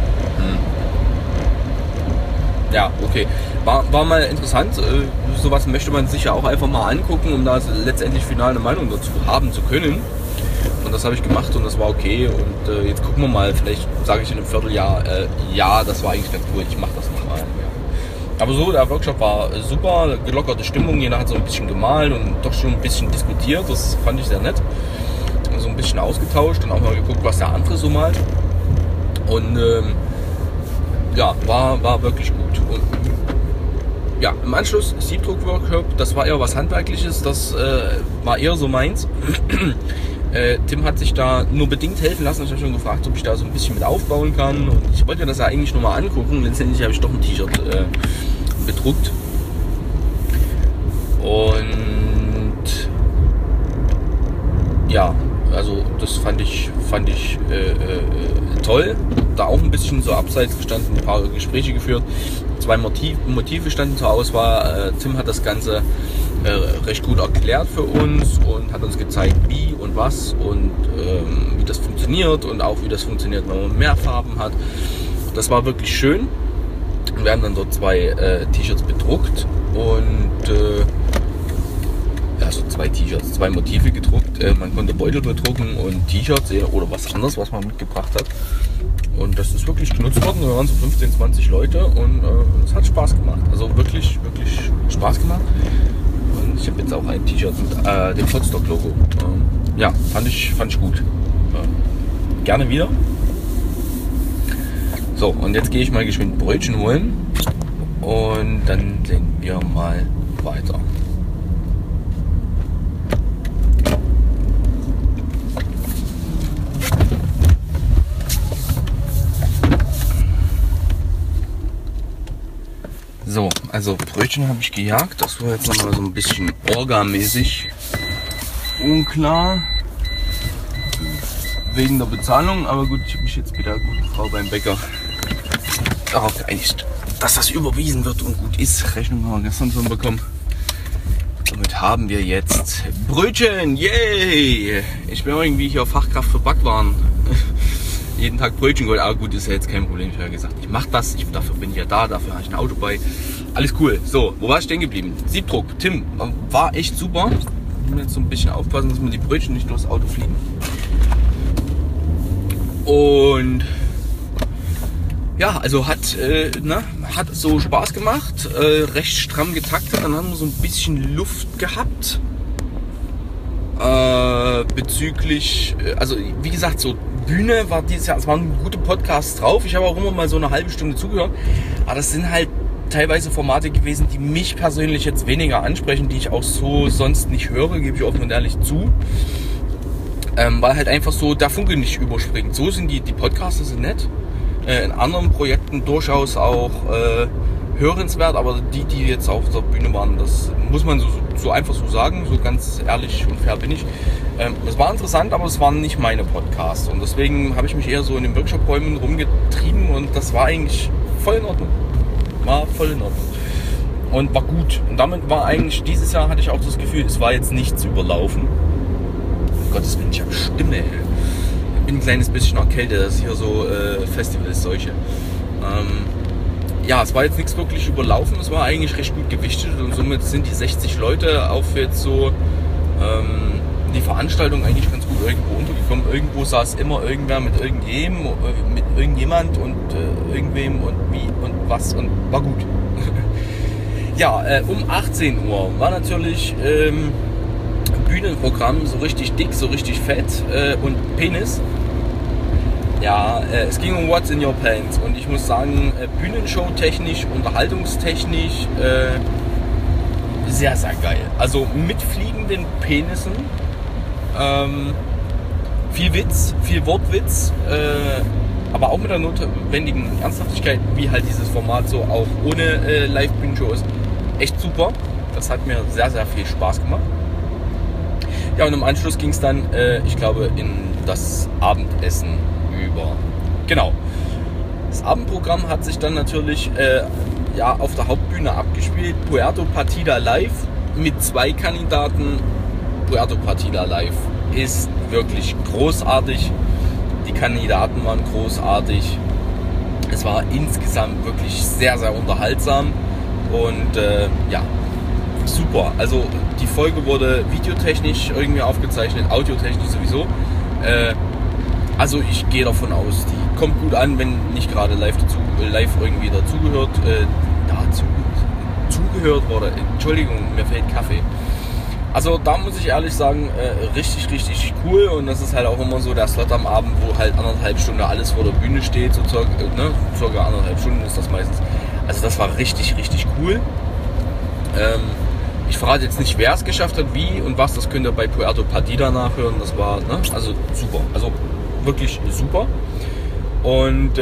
Ja, okay. War mal interessant. Sowas möchte man sich ja auch einfach mal angucken, um da letztendlich final eine Meinung dazu haben zu können. Und das habe ich gemacht und das war okay. Und jetzt gucken wir mal, vielleicht sage ich in einem Vierteljahr, ja, das war eigentlich ganz cool, ich mache das nochmal. Ja. Aber so, der Workshop war super, gelockerte Stimmung, jeder hat so ein bisschen gemalt und doch schon ein bisschen diskutiert, das fand ich sehr nett. So ein bisschen ausgetauscht und auch mal geguckt, was der andere so malt. Und ja, war wirklich gut. Und ja, im Anschluss Siebdruck-Workshop, das war eher was Handwerkliches, das war eher so meins. Tim hat sich da nur bedingt helfen lassen. Ich habe schon gefragt, ob ich da so ein bisschen mit aufbauen kann. Und ich wollte mir das ja eigentlich nur mal angucken. Letztendlich habe ich doch ein T-Shirt bedruckt. Und ja, also das fand ich toll. Da auch ein bisschen so abseits gestanden, ein paar Gespräche geführt. 2 Motive standen zur Auswahl. Tim hat das Ganze recht gut erklärt für uns und hat uns gezeigt, wie und was und wie das funktioniert und auch wie das funktioniert, wenn man mehr Farben hat. Das war wirklich schön. Wir haben dann dort 2 T-Shirts bedruckt und also 2 T-Shirts, 2 Motive gedruckt. Man konnte Beutel bedrucken und T-Shirts oder was anderes, was man mitgebracht hat. Und das ist wirklich genutzt worden. Wir waren so 15, 20 Leute und es hat Spaß gemacht. Also wirklich, wirklich Spaß gemacht. Und ich habe jetzt auch ein T-Shirt mit dem Podstock-Logo. Ja, fand ich gut. Gerne wieder. So, und jetzt gehe ich mal geschwind Brötchen holen und dann sehen wir mal weiter. So, also Brötchen habe ich gejagt. Das war jetzt nochmal so ein bisschen orgamäßig unklar. Wegen der Bezahlung, aber gut, ich habe mich jetzt mit der guten Frau beim Bäcker darauf geeinigt, dass das überwiesen wird und gut ist. Rechnung haben wir gestern schon bekommen. Somit haben wir jetzt Brötchen, yay! Ich bin irgendwie hier Fachkraft für Backwaren. Jeden Tag Brötchen geholt, aber gut, ist ja jetzt kein Problem. Ich habe ja gesagt, ich mache das, dafür bin ich ja da, dafür habe ich ein Auto bei. Alles cool. So, wo war ich stehen geblieben? Siebdruck, Tim, war echt super. Ich muss jetzt so ein bisschen aufpassen, dass mir die Brötchen nicht durchs Auto fliegen. Und ja, also hat so Spaß gemacht, recht stramm getaktet, dann haben wir so ein bisschen Luft gehabt. Bezüglich, also wie gesagt, so Bühne war dieses Jahr, es waren gute Podcasts drauf. Ich habe auch immer mal so eine halbe Stunde zugehört. Aber das sind halt teilweise Formate gewesen, die mich persönlich jetzt weniger ansprechen, die ich auch so sonst nicht höre, gebe ich offen und ehrlich zu. Weil halt einfach so der Funke nicht überspringt. So sind die Podcasts sind nett. In anderen Projekten durchaus auch hörenswert, aber die jetzt auf der Bühne waren, das muss man so einfach so sagen, so ganz ehrlich und fair bin ich. Es war interessant, aber es waren nicht meine Podcasts und deswegen habe ich mich eher so in den Workshop-Räumen rumgetrieben und das war eigentlich voll in Ordnung. War voll in Ordnung und war gut. Und damit war eigentlich, dieses Jahr hatte ich auch das Gefühl, es war jetzt nichts überlaufen. Um Gottes Willen, ich habe Stimme. Ich bin ein kleines bisschen erkältet, das ist hier so Festivals-Seuche. Ja, es war jetzt nichts wirklich überlaufen, es war eigentlich recht gut gewichtet und somit sind die 60 Leute auf jetzt so die Veranstaltung eigentlich ganz gut irgendwo untergekommen. Irgendwo saß immer irgendwer mit irgendjemand und irgendwem und wie und was und war gut. Ja, um 18 Uhr war natürlich Bühnenprogramm so richtig dick, so richtig fett und Penis. Ja, es ging um What's in Your Pants und ich muss sagen, Bühnenshow-technisch, unterhaltungstechnisch sehr, sehr geil. Also mit fliegenden Penissen, viel Witz, viel Wortwitz, aber auch mit der notwendigen Ernsthaftigkeit, wie halt dieses Format so auch ohne Live-Bühnenshow ist. Echt super, das hat mir sehr, sehr viel Spaß gemacht. Ja, und im Anschluss ging es dann, ich glaube, in das Abendessen über. Genau. Das Abendprogramm hat sich dann natürlich auf der Hauptbühne abgespielt. Puerto Partida Live mit 2 Kandidaten. Puerto Partida Live ist wirklich großartig. Die Kandidaten waren großartig. Es war insgesamt wirklich sehr, sehr unterhaltsam. Und ja, super. Also die Folge wurde videotechnisch irgendwie aufgezeichnet, audiotechnisch sowieso. Also ich gehe davon aus, die kommt gut an, wenn nicht gerade live irgendwie dazugehört. Zugehört wurde. Entschuldigung, mir fehlt Kaffee. Also da muss ich ehrlich sagen, richtig, richtig cool. Und das ist halt auch immer so der Slot am Abend, wo halt 1,5 Stunden alles vor der Bühne steht. So circa 1,5 Stunden ist das meistens. Also das war richtig, richtig cool. Ich verrate jetzt nicht, wer es geschafft hat, wie und was, das könnt ihr bei Puerto Partida nachhören. Das war, ne? Also super, also wirklich super. Und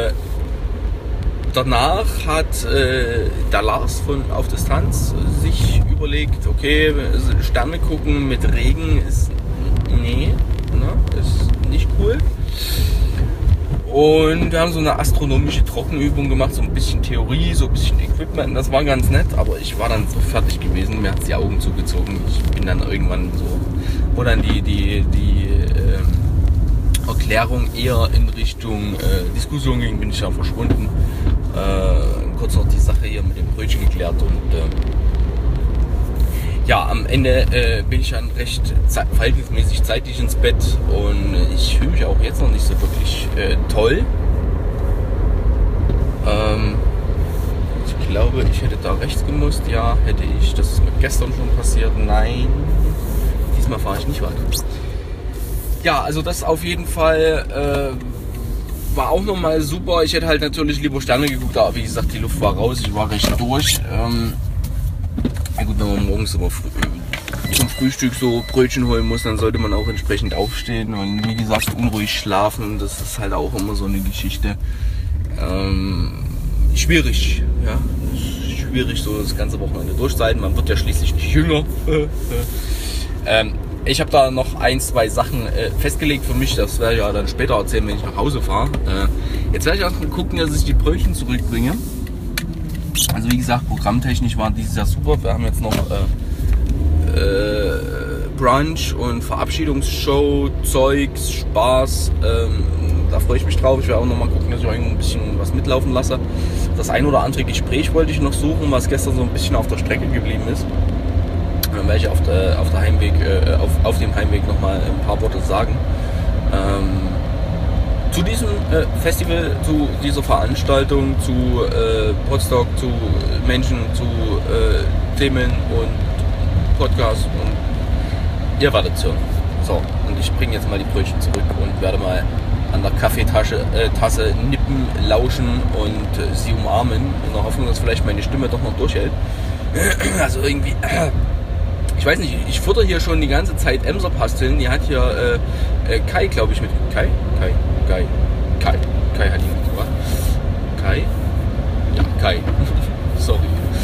danach hat der Lars von Auf Distanz sich überlegt, okay, Sterne gucken mit Regen ist, nee, ne? Ist nicht cool. Und wir haben so eine astronomische Trockenübung gemacht, so ein bisschen Theorie, so ein bisschen Equipment. Das war ganz nett, aber ich war dann so fertig gewesen. Mir hat es die Augen zugezogen. Ich bin dann irgendwann so, wo dann die Erklärung eher in Richtung Diskussion ging, bin ich dann verschwunden. Kurz noch die Sache hier mit dem Brötchen geklärt und ja, am Ende bin ich dann recht verhältnismäßig zeitig ins Bett und ich fühle mich auch jetzt noch nicht so wirklich toll. Ich glaube, ich hätte da rechts gemusst. Ja, hätte ich. Das ist mir gestern schon passiert. Nein, diesmal fahre ich nicht weiter. Ja, also das auf jeden Fall war auch nochmal super. Ich hätte halt natürlich lieber Sterne geguckt, aber wie gesagt, die Luft war raus. Ich war recht durch. Ja gut, wenn man morgens immer zum Frühstück so Brötchen holen muss, dann sollte man auch entsprechend aufstehen und wie gesagt unruhig schlafen. Das ist halt auch immer so eine Geschichte. Schwierig, ja. Schwierig so das ganze Wochenende durchzuhalten. Man wird ja schließlich nicht jünger. Ich habe da noch 1, 2 Sachen festgelegt für mich. Das werde ich ja dann später erzählen, wenn ich nach Hause fahre. Jetzt werde ich auch mal gucken, dass ich die Brötchen zurückbringe. Also wie gesagt, programmtechnisch war dieses Jahr super. Wir haben jetzt noch Brunch und Verabschiedungsshow, Zeugs, Spaß. Da freue ich mich drauf. Ich werde auch noch mal gucken, dass ich irgendwo ein bisschen was mitlaufen lasse. Das ein oder andere Gespräch wollte ich noch suchen, was gestern so ein bisschen auf der Strecke geblieben ist. Dann werde ich auf dem Heimweg noch mal ein paar Worte sagen. Zu diesem Festival, zu dieser Veranstaltung, zu Podstock, zu Menschen, zu Themen und Podcasts und ihr werdet es hören. So, und ich bringe jetzt mal die Brötchen zurück und werde mal an der Kaffeetasse nippen, lauschen und sie umarmen, in der Hoffnung, dass vielleicht meine Stimme doch noch durchhält. Also irgendwie, ich weiß nicht, ich futter hier schon die ganze Zeit Emser-Pastillen. Die hat hier Kai, glaube ich, mit Kai hat die mitgebracht. Kai? Ja, Kai. Sorry.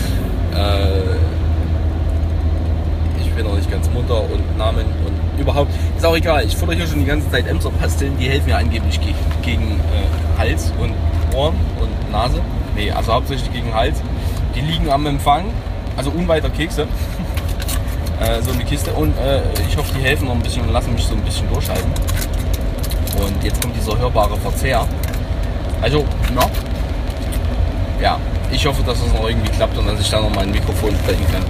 Ich bin noch nicht ganz munter und Namen und überhaupt. Ist auch egal. Ich futter hier schon die ganze Zeit Emser-Pastillen. Die helfen mir angeblich gegen Hals und Ohren und Nase. Nee, also hauptsächlich gegen Hals. Die liegen am Empfang. Also unweit der Kekse. So eine Kiste. Und ich hoffe, die helfen noch ein bisschen und lassen mich so ein bisschen durchhalten. Und jetzt kommt dieser hörbare Verzehr. Also, ja, ich hoffe, dass es noch irgendwie klappt und dass ich da noch mein Mikrofon sprechen kann.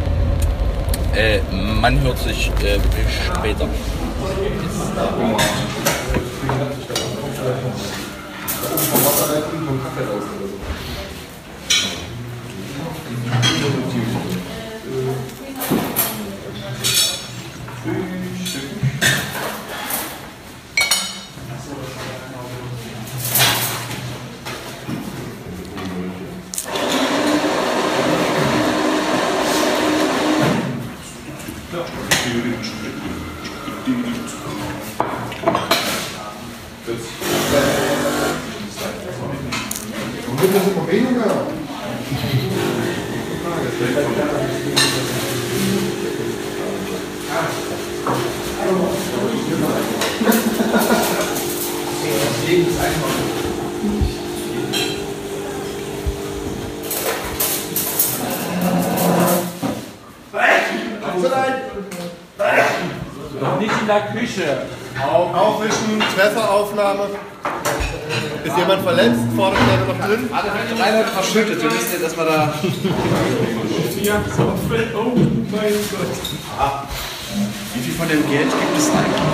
Man hört sich später. Doch nicht in der Küche. Aufwischen, Trefferaufnahme. Ist jemand verletzt? Vorne ist einer noch drin? Alle 3 Leute verschüttet. Wir müssen jetzt erstmal da. Oh mein Gott. Wie viel von dem Geld gibt es eigentlich?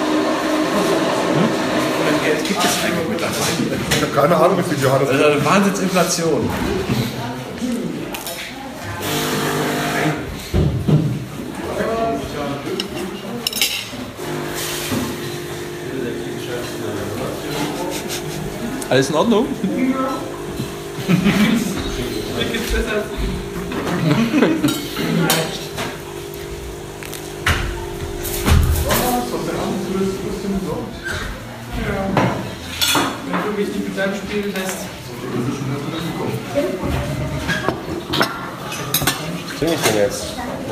Wie viel von dem Geld gibt es eigentlich mittlerweile? Ich habe keine Ahnung, wie viel Johannes. Das ist eine Wahnsinnsinflation. Alles in Ordnung? Wenn du mich nicht mit deinem spielen lässt. Was bin ich denn jetzt?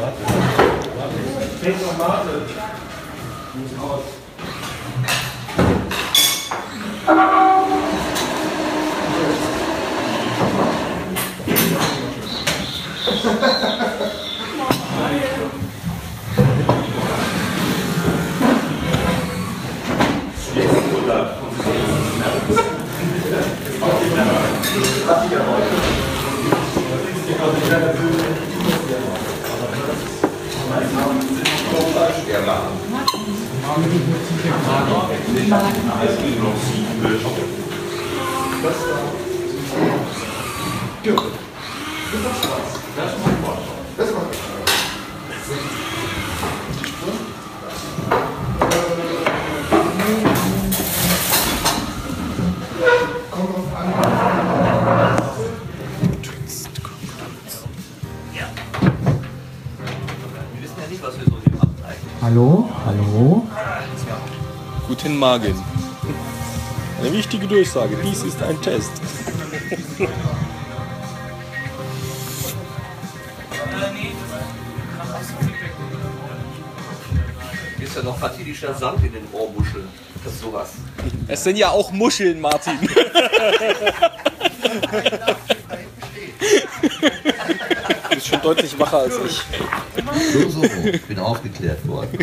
Hallo? Hallo? Guten Morgen. Eine wichtige Durchsage. Dies ist ein Test. Ist ja noch fatilischer Sand in den Ohrmuscheln. Das ist sowas. Es sind ja auch Muscheln, Martin. Du bist schon deutlich wacher als ich. So, bin aufgeklärt worden.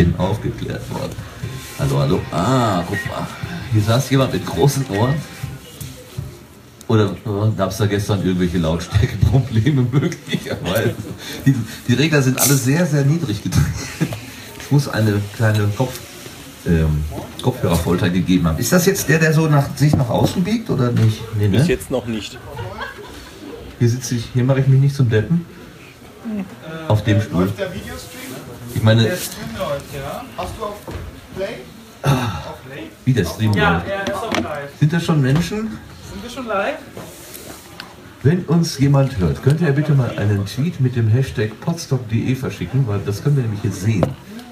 Hallo. Ah, guck mal. Hier saß jemand mit großen Ohren. Oder gab es da gestern irgendwelche Lautstärkeprobleme möglicherweise? Die Regler sind alle sehr, sehr niedrig gedreht. Es muss eine kleine Kopfhörerfolter gegeben haben. Ist das jetzt der so sich nach außen biegt oder nicht? Nee, ne? Bis jetzt noch nicht. Hier mache ich mich nicht zum Deppen. Auf dem Stuhl. Läuft der Videostream? Ich meine, Der Stream läuft, ja. Hast du auf Play? wie der Stream Ja, läuft. er ist auch live. Sind das schon Menschen? Sind wir schon live? Wenn uns jemand hört, könnt ihr bitte mal einen Tweet mit dem Hashtag podstock.de verschicken, weil das können wir nämlich jetzt sehen.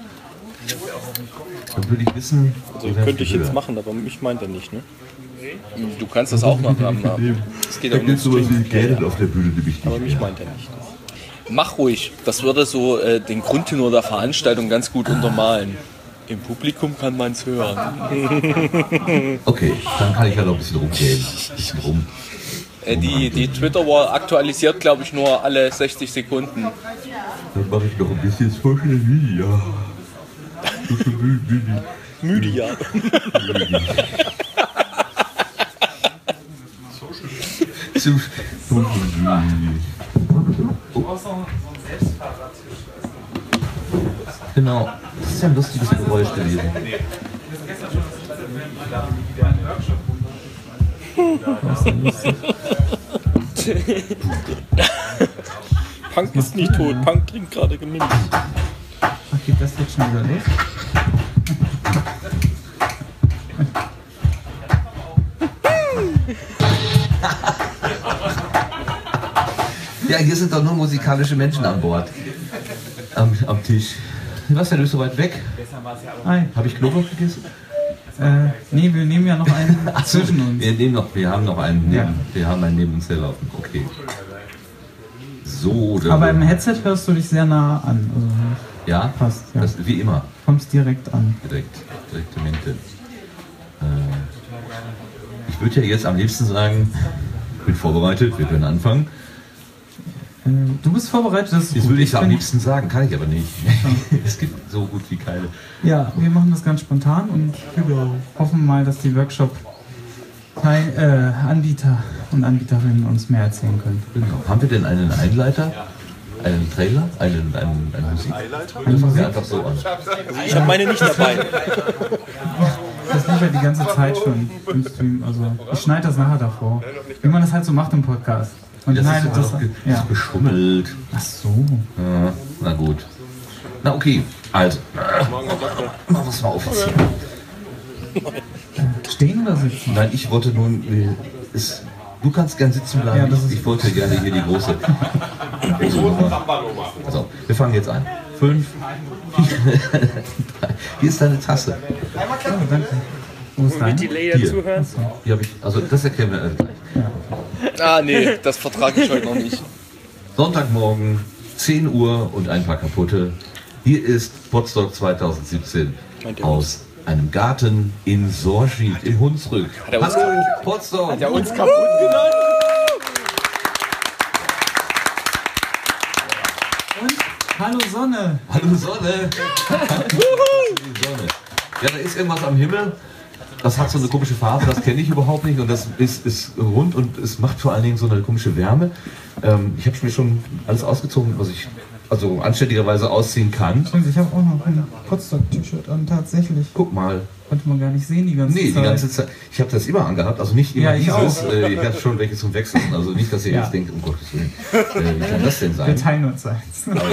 Dann würde ich wissen, Also könnte ich jetzt machen, aber mich meint er nicht, ne? Du kannst das auch machen. Es geht da um gibt den sowas Stream. wie Geld auf der Bühne, nämlich nicht. Aber mich meint er nicht. Mach ruhig. Das würde so den Grundtenor der Veranstaltung ganz gut untermalen. Im Publikum kann man es hören. Okay, dann kann ich ja noch ein bisschen rumgehen. Die Twitter-Wall aktualisiert, glaube ich, nur alle 60 Sekunden. Dann mache ich noch ein bisschen Social Media. Media. Genau, das ist ja ein lustiges Geräusch gewesen. Punk ist nicht tot, Punk trinkt gerade Gemüse. Ach, geht das jetzt schon wieder los? Ja, hier sind doch nur musikalische Menschen an Bord. Am Tisch. Was denn, du bist so weit weg? Hi. Habe ich Knoblauch gegessen? Nee, wir nehmen ja noch einen zwischen uns. Wir haben noch einen neben, Ja. wir haben einen neben uns herlaufen. Okay. So, Aber im Headset hörst du dich sehr nah an. Also ja, fast, ja. Das, wie immer. Kommst direkt an. Direktamente. Ich würde ja jetzt am liebsten sagen, ich bin vorbereitet, wir können anfangen. Du bist vorbereitet, das ist Das gut. würde ich am liebsten sagen, kann ich aber nicht. Es gibt so gut wie keine. Ja, wir machen das ganz spontan und hoffen mal, dass die Workshop-Anbieter und Anbieterinnen uns mehr erzählen können. Genau. Haben wir denn einen Einleiter? Einen Trailer? Einen Musik? Das fangen wir einfach so an. Ich habe meine nicht dabei. Das lief ja die ganze Zeit schon im Stream. Also ich schneide das nachher davor. Wie man das halt so macht im Podcast. Und Das ist schneidet doch ja. geschummelt. Ach so. Ja, na gut. Na okay, also. Machen wir es mal auf. Stehen oder sitzen? Nein, ich wollte nun. Du kannst gern sitzen bleiben. Ja, ich wollte gerne hier die große Nummer. Also, wir fangen jetzt an. 5, 4, 3. Hier ist deine Tasse. Oh, danke. Wo ist dein? Die Layer zuhören. Die habe ich, also das erkennen wir gleich. Ah, nee, das vertrage ich heute noch nicht. Sonntagmorgen, 10 Uhr und ein paar kaputte. Hier ist Potsdok 2017 aus einem Garten in Sorschied im Hunsrück. Hallo, Potsdok! Hat er uns kaputt genannt? Und hallo Sonne! Hallo Sonne! Die Sonne. Ja, da ist irgendwas am Himmel. Das hat so eine komische Farbe, das kenne ich überhaupt nicht und das ist rund und es macht vor allen Dingen so eine komische Wärme. Ich habe mir schon alles ausgezogen, was ich also anständigerweise ausziehen kann. Ich habe auch noch ein Potsdok-T-Shirt an, tatsächlich. Guck mal. Konnte man gar nicht sehen die ganze Zeit. Nee, die ganze Zeit. Ich habe das immer angehabt, also nicht immer ja, ich dieses. Auch. Ich habe schon welche zum Wechseln, also nicht, dass ihr jetzt denkt, um Gottes Willen, wie kann das denn sein? Wir teilen uns eins.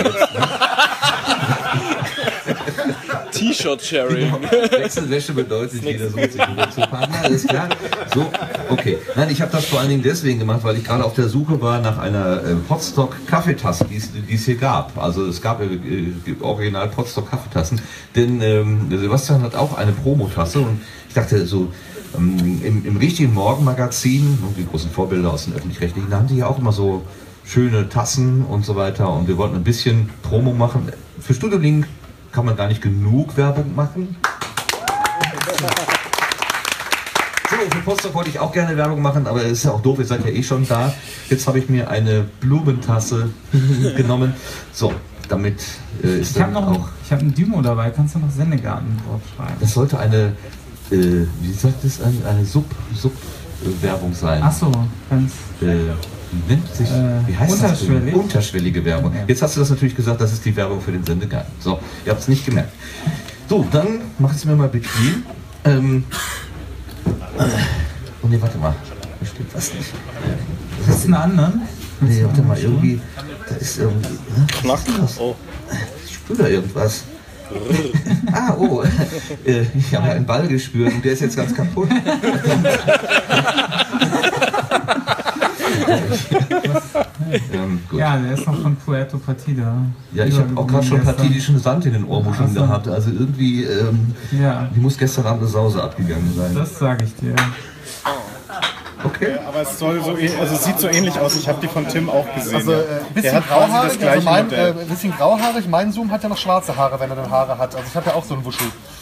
T-Shirt-Sharing. Wechselwäsche bedeutet, jeder sucht sich einen Wechselpartner, alles klar. So, okay. Nein, ich habe das vor allen Dingen deswegen gemacht, weil ich gerade auf der Suche war nach einer Potsdok-Kaffeetasse, die es hier gab. Also es gab original Potsdok-Kaffeetassen, denn Sebastian hat auch eine Promotasse und ich dachte so, im richtigen Morgenmagazin, die großen Vorbilder aus den Öffentlich-Rechtlichen, da haben die ja auch immer so schöne Tassen und so weiter und wir wollten ein bisschen Promo machen. Für Studio Link kann man gar nicht genug Werbung machen. So, für Potsdok wollte ich auch gerne Werbung machen, aber es ist ja auch doof, ihr seid ja eh schon da. Jetzt habe ich mir eine Blumentasse genommen. So, damit ist dann auch... Ich habe einen Dymo dabei, kannst du noch Sendegarten draufschreiben? Das sollte eine, wie sagt das, eine Sub-Werbung sein. Ach so, ganz... nennt sich, wie heißt unterschwellig? Das? Unterschwellige Werbung. Ja. Jetzt hast du das natürlich gesagt, das ist die Werbung für den Sendegarten. So, ihr habt es nicht gemerkt. So, dann mach es mir mal bequem. Oh ne, warte mal. Da steht was nicht. Was ist denn anderen? Nee, warte mal, irgendwie. Da ist irgendwie. Knack. Oh. Ich spüre da irgendwas. Oh. Ich habe einen Ball gespürt und der ist jetzt ganz kaputt. Ja, der ist noch von Puerto Partida. Ja, ich habe auch gerade schon partidischen Sand in den Ohrmuscheln gehabt. Also irgendwie, die muss gestern Abend eine Sause abgegangen sein. Das sage ich dir. Okay. Aber es soll so, also es sieht so ähnlich aus. Ich habe die von Tim auch gesehen. Also bisschen grauhaarig, bisschen grauhaarig. Mein Zoom hat ja noch schwarze Haare, wenn er dann Haare hat. Also ich habe ja auch so einen Wuschel.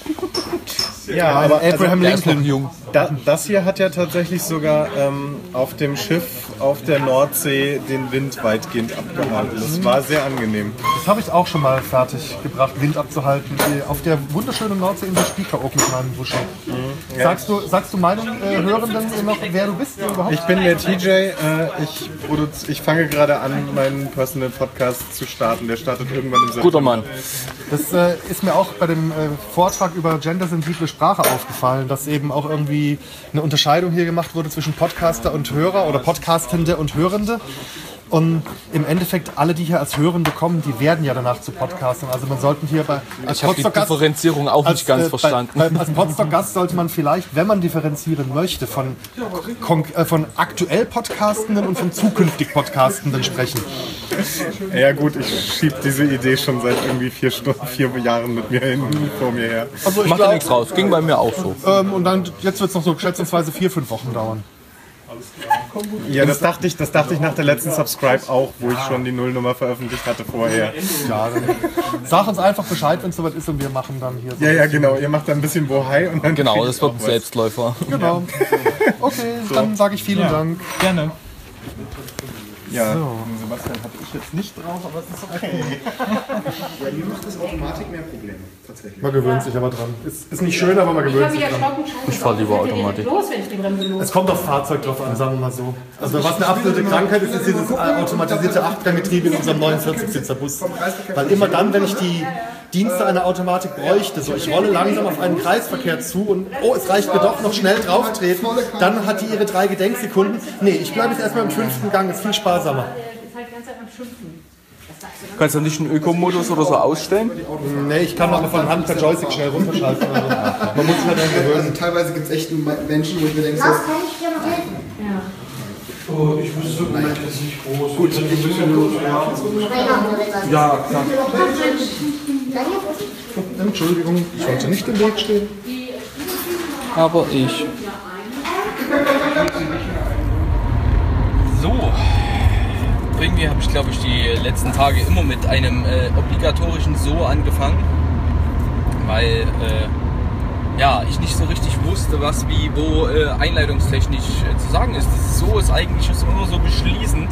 Ja, aber Abraham Lincoln. Jung. Das hier hat ja tatsächlich sogar auf dem Schiff auf der Nordsee den Wind weitgehend abgehalten. Das war sehr angenehm. Das habe ich auch schon mal fertig gebracht, Wind abzuhalten. Auf der wunderschönen Nordseeinsel Spiekeroog mit meinem Wuschel. Ja. Sagst du meinen Hörenden noch, wer du bist überhaupt? Ich bin der TJ. Ich fange gerade an, meinen Personal Podcast zu starten. Der startet irgendwann im September. Guter Mann. Das ist mir auch bei dem Vortrag über gendersensible Sprache aufgefallen, dass eben auch irgendwie eine Unterscheidung hier gemacht wurde zwischen Podcaster und Hörer oder Podcastende und Hörende. Und im Endeffekt, alle, die hier als Hörende kommen, die werden ja danach zu Podcastern. Also man sollte hier als ich habe die Differenzierung auch nicht ganz verstanden. Als Potsdok-Gast sollte man vielleicht, wenn man differenzieren möchte, von aktuell Podcastenden und von zukünftig Podcastenden sprechen. Ja gut, ich schiebe diese Idee schon seit irgendwie 4 Jahren mit mir vor mir her. Also macht ja nichts raus, ging bei mir auch so. Und dann, jetzt wird es noch so schätzungsweise 4-5 Wochen dauern. Ja, das dachte ich nach der letzten Subscribe auch, wo ich schon die Nullnummer veröffentlicht hatte vorher. Ja, dann sag uns einfach Bescheid, wenn es soweit ist und wir machen dann hier so. Ja, genau. Ihr macht dann ein bisschen Bohai und dann. Genau, das wird ein Selbstläufer. Genau. Okay, dann sage ich vielen Dank. Gerne. Ja, so. Sebastian hatte ich jetzt nicht drauf, aber es ist okay. Ja, mir macht das Automatik mehr Probleme, tatsächlich. Man gewöhnt sich aber dran. Ist nicht schön, aber man gewöhnt sich dran. Ich fahre lieber Automatik. Es kommt aufs Fahrzeug drauf an, sagen wir mal so. Also was eine absolute Krankheit ist, ist dieses automatisierte Achtganggetriebe in unserem 49-Sitzer Bus. Weil immer dann, wenn ich die Dienste einer Automatik bräuchte, so ich rolle langsam auf einen Kreisverkehr zu und es reicht mir doch noch schnell drauf treten, dann hat die ihre 3 Gedenksekunden. Nee, ich bleibe jetzt erstmal im 5. Gang, ist viel sparsamer. Kannst du nicht einen Ökomodus oder so ausstellen? Nee, ich kann aber von Hand per Joystick schnell runterschalten. Also man muss sich halt dann gewöhnen. Also teilweise gibt es echt Menschen, wo ich mir denke, kann ich dir noch helfen? Ja. Oh, ich wüsste im Moment jetzt nicht groß. Gut, ein bisschen los, ja. Ja, klar. Entschuldigung, ich sollte nicht im Weg stehen. Aber ich. So. Irgendwie habe ich, glaube ich, die letzten Tage immer mit einem obligatorischen So angefangen. Weil ich nicht so richtig wusste, was wie wo einleitungstechnisch zu sagen ist. Das So ist eigentlich immer so beschließend.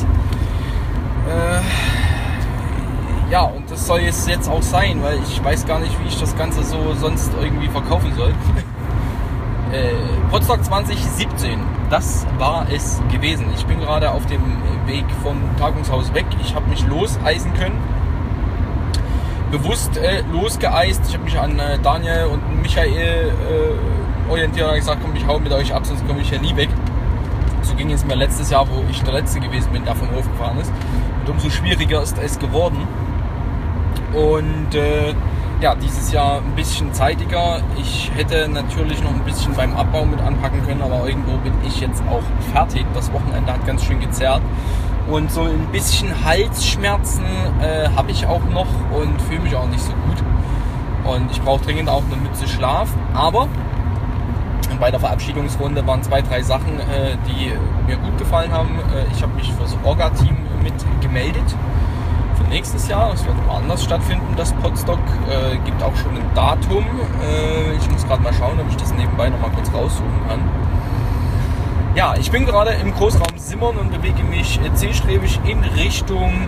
Und das soll es jetzt auch sein, weil ich weiß gar nicht, wie ich das Ganze so sonst irgendwie verkaufen soll. Potsdok 2017, das war es gewesen. Ich bin gerade auf dem Weg vom Tagungshaus weg. Ich habe mich loseisen können. Bewusst losgeeist. Ich habe mich an Daniel und Michael orientiert und gesagt, komm, ich hau mit euch ab, sonst komme ich ja nie weg. So ging es mir letztes Jahr, wo ich der Letzte gewesen bin, der vom Hof gefahren ist. Und umso schwieriger ist es geworden. Und dieses Jahr ein bisschen zeitiger. Ich hätte natürlich noch ein bisschen beim Abbau mit anpacken können, aber irgendwo bin ich jetzt auch fertig. Das Wochenende hat ganz schön gezerrt. Und so ein bisschen Halsschmerzen habe ich auch noch und fühle mich auch nicht so gut. Und ich brauche dringend auch eine Mütze Schlaf. Aber bei der Verabschiedungsrunde waren 2, 3 Sachen, die mir gut gefallen haben. Ich habe mich für das Orga-Team mit gemeldet. Für nächstes Jahr. Es wird woanders stattfinden, das Potsdok. Gibt auch schon ein Datum. Ich muss gerade mal schauen, ob ich das nebenbei noch mal kurz raussuchen kann. Ja, ich bin gerade im Großraum Simmern und bewege mich zielstrebig in Richtung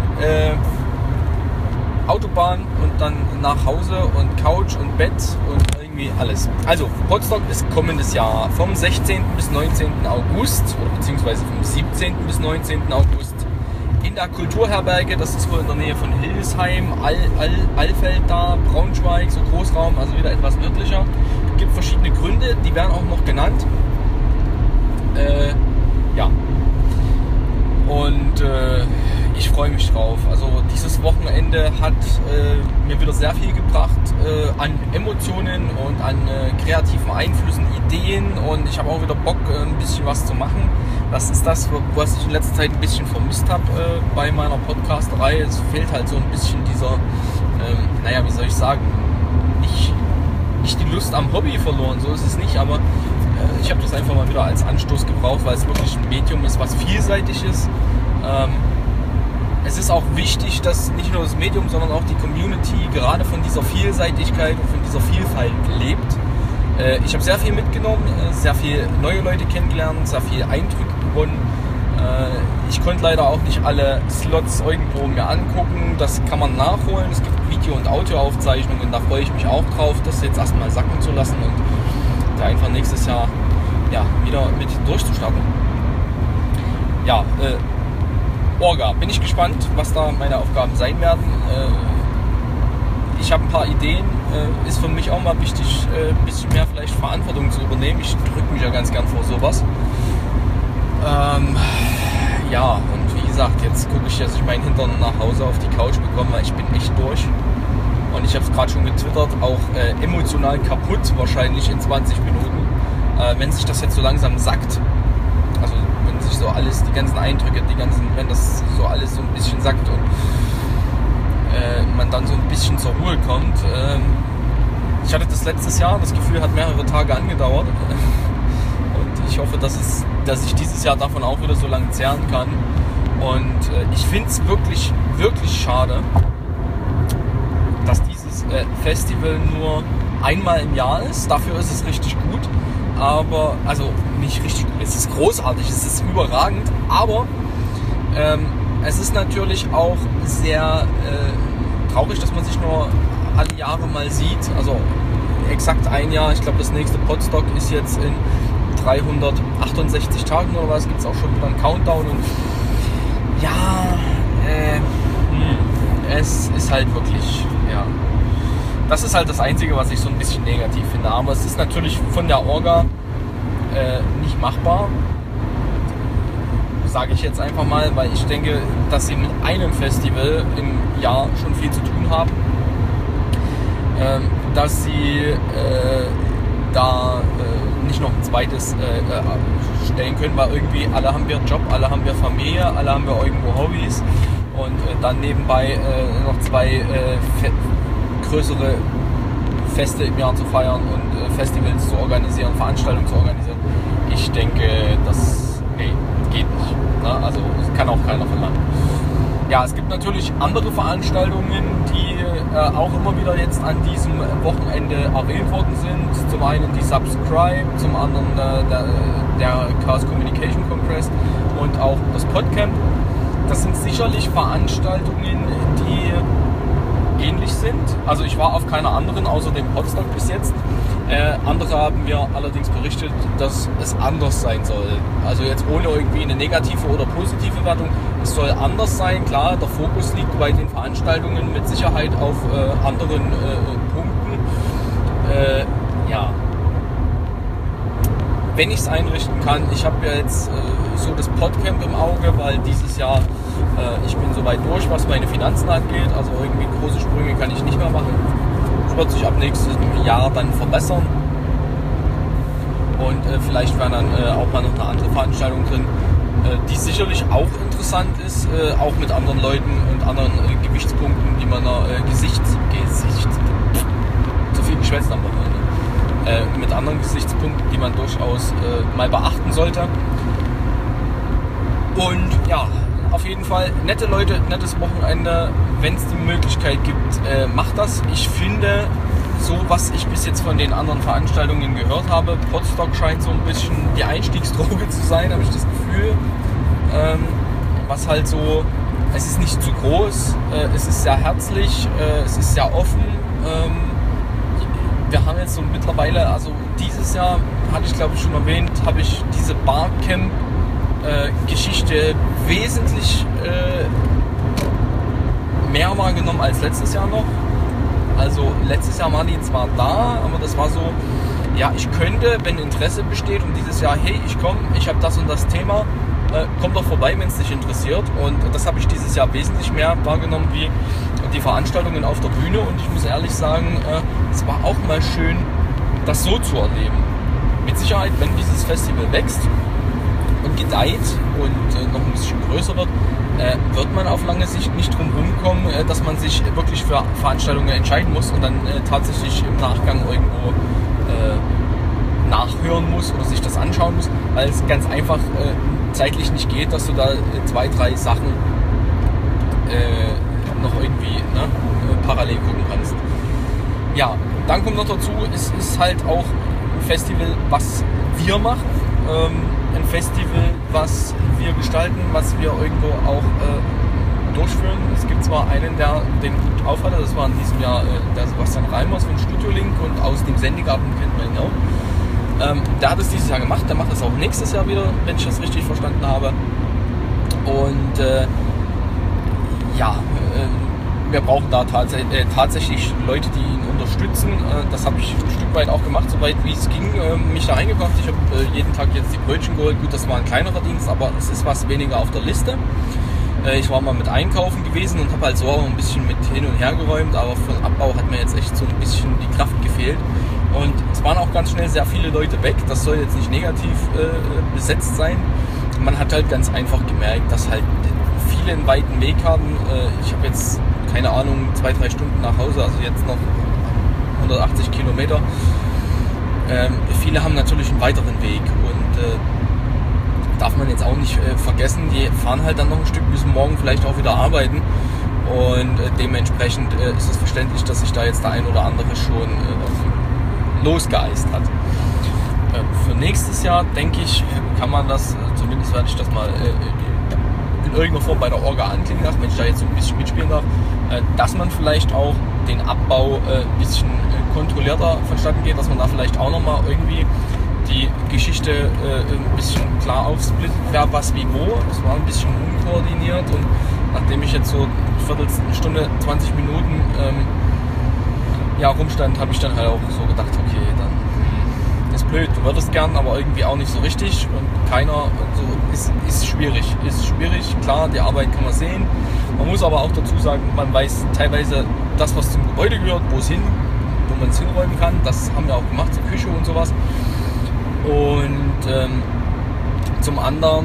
Autobahn und dann nach Hause und Couch und Bett und irgendwie alles. Also, Potsdok ist kommendes Jahr vom 16. bis 19. August oder beziehungsweise vom 17. bis 19. August in der Kulturherberge. Das ist wohl in der Nähe von Hildesheim, Alfeld da, Braunschweig, so Großraum, also wieder etwas nördlicher. Es gibt verschiedene Gründe, die werden auch noch genannt. Und ich freue mich drauf. Also dieses Wochenende hat mir wieder sehr viel gebracht an Emotionen und an kreativen Einflüssen, Ideen, und ich habe auch wieder Bock, ein bisschen was zu machen. Das ist das, was ich in letzter Zeit ein bisschen vermisst habe bei meiner Podcasterei. Es fehlt halt so ein bisschen dieser, wie soll ich sagen, nicht die Lust am Hobby verloren, so ist es nicht, aber ich habe das einfach mal wieder als Anstoß gebraucht, weil es wirklich ein Medium ist, was vielseitig ist. Es ist auch wichtig, dass nicht nur das Medium, sondern auch die Community gerade von dieser Vielseitigkeit und von dieser Vielfalt lebt. Ich habe sehr viel mitgenommen, sehr viele neue Leute kennengelernt, sehr viele Eindrücke gewonnen. Ich konnte leider auch nicht alle Slots irgendwo mir angucken. Das kann man nachholen. Es gibt Video- und Audioaufzeichnungen. Da freue ich mich auch drauf, das jetzt erstmal sacken zu lassen und da einfach nächstes Jahr wieder mit durchzustarten. Orga. Bin ich gespannt, was da meine Aufgaben sein werden. Ich habe ein paar Ideen. Ist für mich auch mal wichtig, ein bisschen mehr vielleicht Verantwortung zu übernehmen. Ich drücke mich ja ganz gern vor sowas. Und wie gesagt, jetzt gucke ich, dass ich meinen Hintern nach Hause auf die Couch bekomme, weil ich bin echt durch. Und ich habe es gerade schon getwittert, auch emotional kaputt wahrscheinlich in 20 Minuten. Wenn sich das jetzt so langsam sackt, also wenn sich so alles, die ganzen Eindrücke, wenn das so alles so ein bisschen sackt und man dann so ein bisschen zur Ruhe kommt. Ich hatte das letztes Jahr, das Gefühl hat mehrere Tage angedauert. Und ich hoffe, dass ich dieses Jahr davon auch wieder so lange zehren kann. Und ich finde es wirklich, wirklich schade, dass dieses Festival nur einmal im Jahr ist. Dafür ist es richtig gut. Aber, also nicht richtig gut, es ist großartig, es ist überragend. Aber es ist natürlich auch sehr traurig, dass man sich nur alle Jahre mal sieht. Also exakt ein Jahr. Ich glaube, das nächste Potsdok ist jetzt in 368 Tagen oder was. Gibt es auch schon wieder einen Countdown. Und es ist halt wirklich, das ist halt das Einzige, was ich so ein bisschen negativ finde. Aber es ist natürlich von der Orga nicht machbar. Sage ich jetzt einfach mal, weil ich denke, dass sie mit einem Festival im Jahr schon viel zu tun haben. Dass sie da nicht noch ein zweites stellen können, weil irgendwie alle haben wir einen Job, alle haben wir Familie, alle haben wir irgendwo Hobbys und dann nebenbei noch 2 größere Feste im Jahr zu feiern und Festivals zu organisieren, Veranstaltungen zu organisieren. Ich denke, das geht nicht. Ne? Also das kann auch keiner verlangen. Ja, es gibt natürlich andere Veranstaltungen, die auch immer wieder jetzt an diesem Wochenende erwähnt worden sind. Zum einen die Subscribe, zum anderen der Chaos Communication Congress und auch das Podcamp. Das sind sicherlich Veranstaltungen, die ähnlich sind. Also ich war auf keiner anderen außer dem Podstock bis jetzt. Andere haben mir allerdings berichtet, dass es anders sein soll. Also jetzt ohne irgendwie eine negative oder positive Wertung. Es soll anders sein. Klar, der Fokus liegt bei den Veranstaltungen mit Sicherheit auf anderen Punkten. Ja. Wenn ich es einrichten kann, ich habe ja jetzt so das Podcamp im Auge, weil dieses Jahr ich bin soweit durch, was meine Finanzen angeht. Also irgendwie große Sprünge kann ich nicht mehr machen. Das wird sich ab nächstem Jahr dann verbessern. Und vielleicht wäre dann auch mal noch eine andere Veranstaltung drin, die sicherlich auch interessant ist, auch mit anderen Leuten und anderen Gewichtspunkten, die man zu viel geschwätzt am Wochenende, mit anderen Gesichtspunkten, die man durchaus mal beachten sollte. Und ja, auf jeden Fall nette Leute, nettes Wochenende. Wenn es die Möglichkeit gibt, macht das. Ich finde, so was ich bis jetzt von den anderen Veranstaltungen gehört habe, Podstock scheint so ein bisschen die Einstiegsdroge zu sein, habe ich das Gefühl. Was halt so, es ist nicht zu groß, es ist sehr herzlich, es ist sehr offen. Wir haben jetzt so mittlerweile, also dieses Jahr, hatte ich glaube ich schon erwähnt, habe ich diese Barcamp Geschichte wesentlich mehr wahrgenommen als letztes Jahr noch. Also letztes Jahr waren die zwar da, aber das war so, ja, ich könnte, wenn Interesse besteht und dieses Jahr, hey, ich komme, ich habe das und das Thema, komm doch vorbei, wenn es dich interessiert. Und das habe ich dieses Jahr wesentlich mehr wahrgenommen wie die Veranstaltungen auf der Bühne. Und ich muss ehrlich sagen, es war auch mal schön, das so zu erleben. Mit Sicherheit, wenn dieses Festival wächst und gedeiht und noch ein bisschen größer wird, wird man auf lange Sicht nicht drum rumkommen, dass man sich wirklich für Veranstaltungen entscheiden muss und dann tatsächlich im Nachgang irgendwo nachhören muss oder sich das anschauen muss, weil es ganz einfach zeitlich nicht geht, dass du da 2, 3 Sachen noch irgendwie parallel gucken kannst. Ja, dann kommt noch dazu, es ist halt auch ein Festival, was wir machen. Ein Festival, was wir gestalten, was wir irgendwo auch durchführen. Es gibt zwar einen, der den gut aufhatte, das war in diesem Jahr der Sebastian Reimers von Studio Link und aus dem Sendegarten kennt man ihn auch. Der hat es dieses Jahr gemacht, der macht es auch nächstes Jahr wieder, wenn ich das richtig verstanden habe. Und wir brauchen da tatsächlich Leute, die ihn unterstützen. Das habe ich ein Stück weit auch gemacht, soweit wie es ging, mich da eingebracht. Ich habe jeden Tag jetzt die Brötchen geholt. Gut, das war ein kleinerer Dienst, aber es ist was weniger auf der Liste. Ich war mal mit einkaufen gewesen und habe halt so auch ein bisschen mit hin und her geräumt, aber für den Abbau hat mir jetzt echt so ein bisschen die Kraft gefehlt. Und es waren auch ganz schnell sehr viele Leute weg. Das soll jetzt nicht negativ besetzt sein. Man hat halt ganz einfach gemerkt, dass halt viele einen weiten Weg haben. Ich habe jetzt, keine Ahnung, 2, 3 Stunden nach Hause, also jetzt noch 180 Kilometer. Viele haben natürlich einen weiteren Weg und darf man jetzt auch nicht vergessen, die fahren halt dann noch ein Stück, müssen morgen vielleicht auch wieder arbeiten und dementsprechend ist es verständlich, dass sich da jetzt der ein oder andere schon losgeeist hat. Für nächstes Jahr, denke ich, kann man das, zumindest werde ich das mal in irgendeiner Form bei der Orga anklingen lassen, wenn ich da jetzt so ein bisschen mitspielen darf, dass man vielleicht auch den Abbau ein bisschen kontrollierter vonstatten geht, dass man da vielleicht auch nochmal irgendwie die Geschichte ein bisschen klar aufsplittet, wer was wie wo. Das war ein bisschen unkoordiniert und nachdem ich jetzt so eine Viertelstunde, 20 Minuten rumstand, habe ich dann halt auch so gedacht, okay, dann ist blöd, du würdest gern, aber irgendwie auch nicht so richtig und keiner, so ist schwierig, klar, die Arbeit kann man sehen, man muss aber auch dazu sagen, man weiß teilweise das, was zum Gebäude gehört, wo es wo man es hinräumen kann. Das haben wir auch gemacht, zur Küche und sowas. Und zum anderen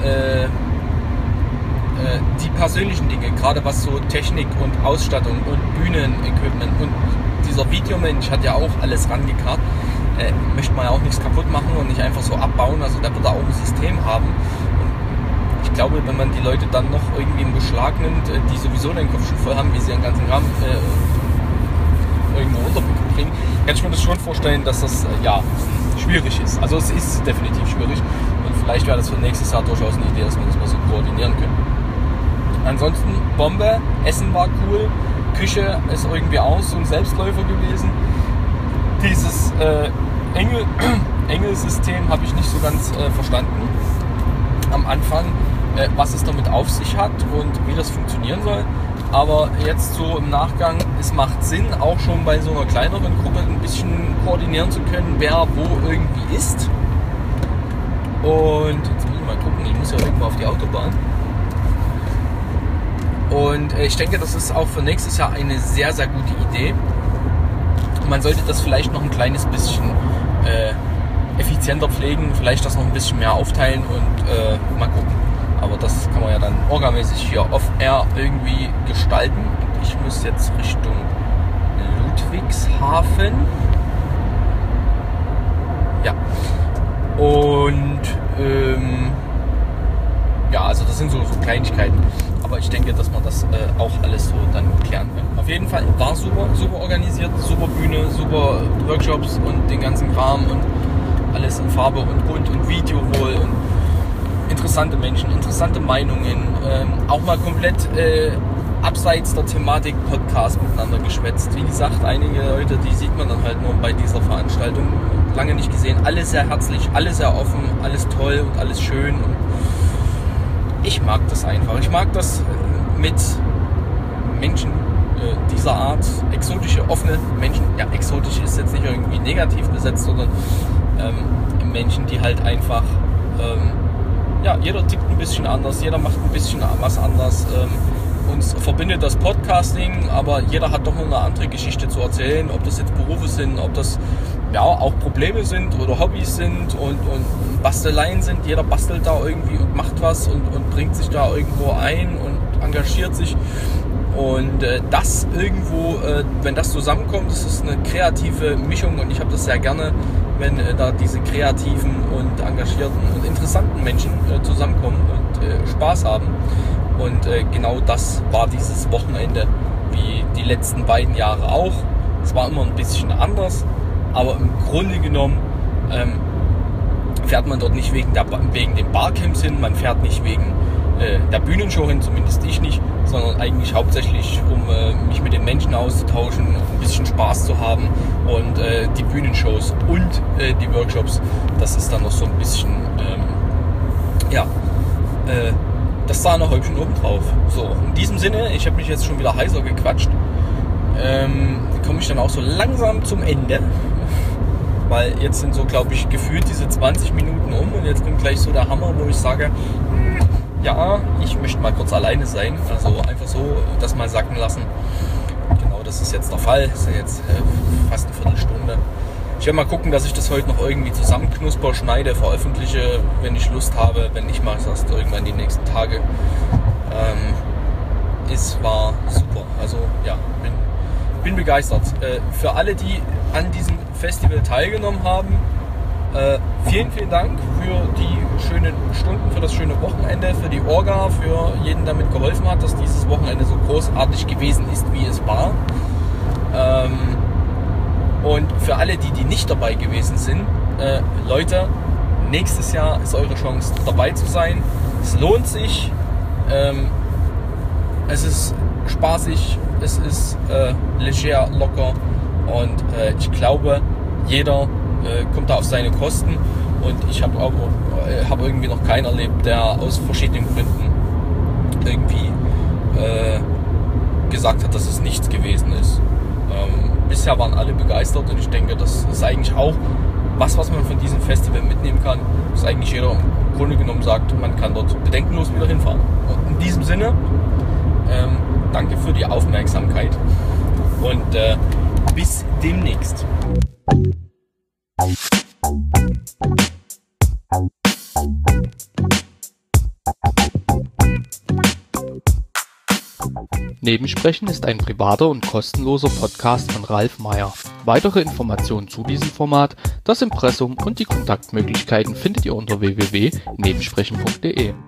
die persönlichen Dinge, gerade was so Technik und Ausstattung und Bühnenequipment und dieser Videomensch hat ja auch alles rangekarrt. Möchte man ja auch nichts kaputt machen und nicht einfach so abbauen, also der wird da auch ein System haben. Und ich glaube, wenn man die Leute dann noch irgendwie in Beschlag nimmt, die sowieso den Kopf schon voll haben, wie sie ihren ganzen Kram irgendwo unterbringen, kann ich mir das schon vorstellen, dass das schwierig ist. Also es ist definitiv schwierig und vielleicht wäre das für nächstes Jahr durchaus eine Idee, dass wir das mal so koordinieren können. Ansonsten Bombe, Essen war cool, Küche ist irgendwie auch so ein Selbstläufer gewesen. Dieses Engelsystem habe ich nicht so ganz verstanden am Anfang, was es damit auf sich hat und wie das funktionieren soll. Aber jetzt so im Nachgang, es macht Sinn, auch schon bei so einer kleineren Gruppe ein bisschen koordinieren zu können, wer wo irgendwie ist. Und jetzt muss ich mal gucken, ich muss ja irgendwo auf die Autobahn. Und ich denke, das ist auch für nächstes Jahr eine sehr, sehr gute Idee. Man sollte das vielleicht noch ein kleines bisschen effizienter pflegen, vielleicht das noch ein bisschen mehr aufteilen und mal gucken. Aber das kann man ja dann orgamäßig hier off-air irgendwie gestalten. Ich muss jetzt Richtung Ludwigshafen. Ja. Und also das sind so Kleinigkeiten. Aber ich denke, dass man das auch alles so dann klären kann. Auf jeden Fall war super organisiert, super Bühne, super Workshops und den ganzen Kram und alles in Farbe und bunt und Video wohl und interessante Menschen, interessante Meinungen, auch mal komplett abseits der Thematik Podcast miteinander geschwätzt. Wie gesagt, einige Leute, die sieht man dann halt nur bei dieser Veranstaltung, lange nicht gesehen, alle sehr herzlich, alle sehr offen, alles toll und alles schön. Und ich mag das einfach. Ich mag das mit Menschen dieser Art, exotische, offene Menschen. Ja, exotisch ist jetzt nicht irgendwie negativ besetzt, sondern Menschen, die halt einfach, jeder tickt ein bisschen anders, jeder macht ein bisschen was anders. Uns verbindet das Podcasting, aber jeder hat doch noch eine andere Geschichte zu erzählen, ob das jetzt Berufe sind, ob das auch Probleme sind oder Hobbys sind und Basteleien sind. Jeder bastelt da irgendwie und macht was und bringt sich da irgendwo ein und engagiert sich. Und das irgendwo, wenn das zusammenkommt, das ist eine kreative Mischung und ich habe das sehr gerne, wenn da diese kreativen und engagierten und interessanten Menschen zusammenkommen und Spaß haben. Und genau das war dieses Wochenende, wie die letzten beiden Jahre auch. Es war immer ein bisschen anders, aber im Grunde genommen fährt man dort nicht wegen den Barcamps hin, man fährt nicht wegen der Bühnenshow hin, zumindest ich nicht, sondern eigentlich hauptsächlich, um mich mit den Menschen auszutauschen, ein bisschen Spaß zu haben und die Bühnenshows und die Workshops, das ist dann noch so ein bisschen, das Sahnehäubchen oben drauf. So, in diesem Sinne, ich habe mich jetzt schon wieder heiser gequatscht, komme ich dann auch so langsam zum Ende, weil jetzt sind so, glaube ich, gefühlt diese 20 Minuten um und jetzt kommt gleich so der Hammer, wo ich sage, ja, ich möchte mal kurz alleine sein, also einfach so das mal sacken lassen. Genau, das ist jetzt der Fall, das ist ja jetzt fast eine Viertelstunde. Ich werde mal gucken, dass ich das heute noch irgendwie zusammenknusper, schneide, veröffentliche, wenn ich Lust habe. Wenn nicht, mache ich das irgendwann die nächsten Tage. Es war super. Also ja, bin begeistert. Für alle, die an diesem Festival teilgenommen haben, vielen, vielen Dank für die schönen Stunden, für das schöne Wochenende, für die Orga, für jeden, der damit geholfen hat, dass dieses Wochenende so großartig gewesen ist, wie es war. Und für alle, die nicht dabei gewesen sind, Leute, nächstes Jahr ist eure Chance dabei zu sein. Es lohnt sich, es ist spaßig, es ist leger, locker und ich glaube, jeder kommt da auf seine Kosten und ich habe irgendwie noch keinen erlebt, der aus verschiedenen Gründen irgendwie gesagt hat, dass es nichts gewesen ist. Bisher waren alle begeistert und ich denke, das ist eigentlich auch was man von diesem Festival mitnehmen kann, dass eigentlich jeder im Grunde genommen sagt, man kann dort bedenkenlos wieder hinfahren. Und in diesem Sinne, danke für die Aufmerksamkeit und bis demnächst. Nebensprechen ist ein privater und kostenloser Podcast von Ralf Meyer. Weitere Informationen zu diesem Format, das Impressum und die Kontaktmöglichkeiten findet ihr unter www.nebensprechen.de.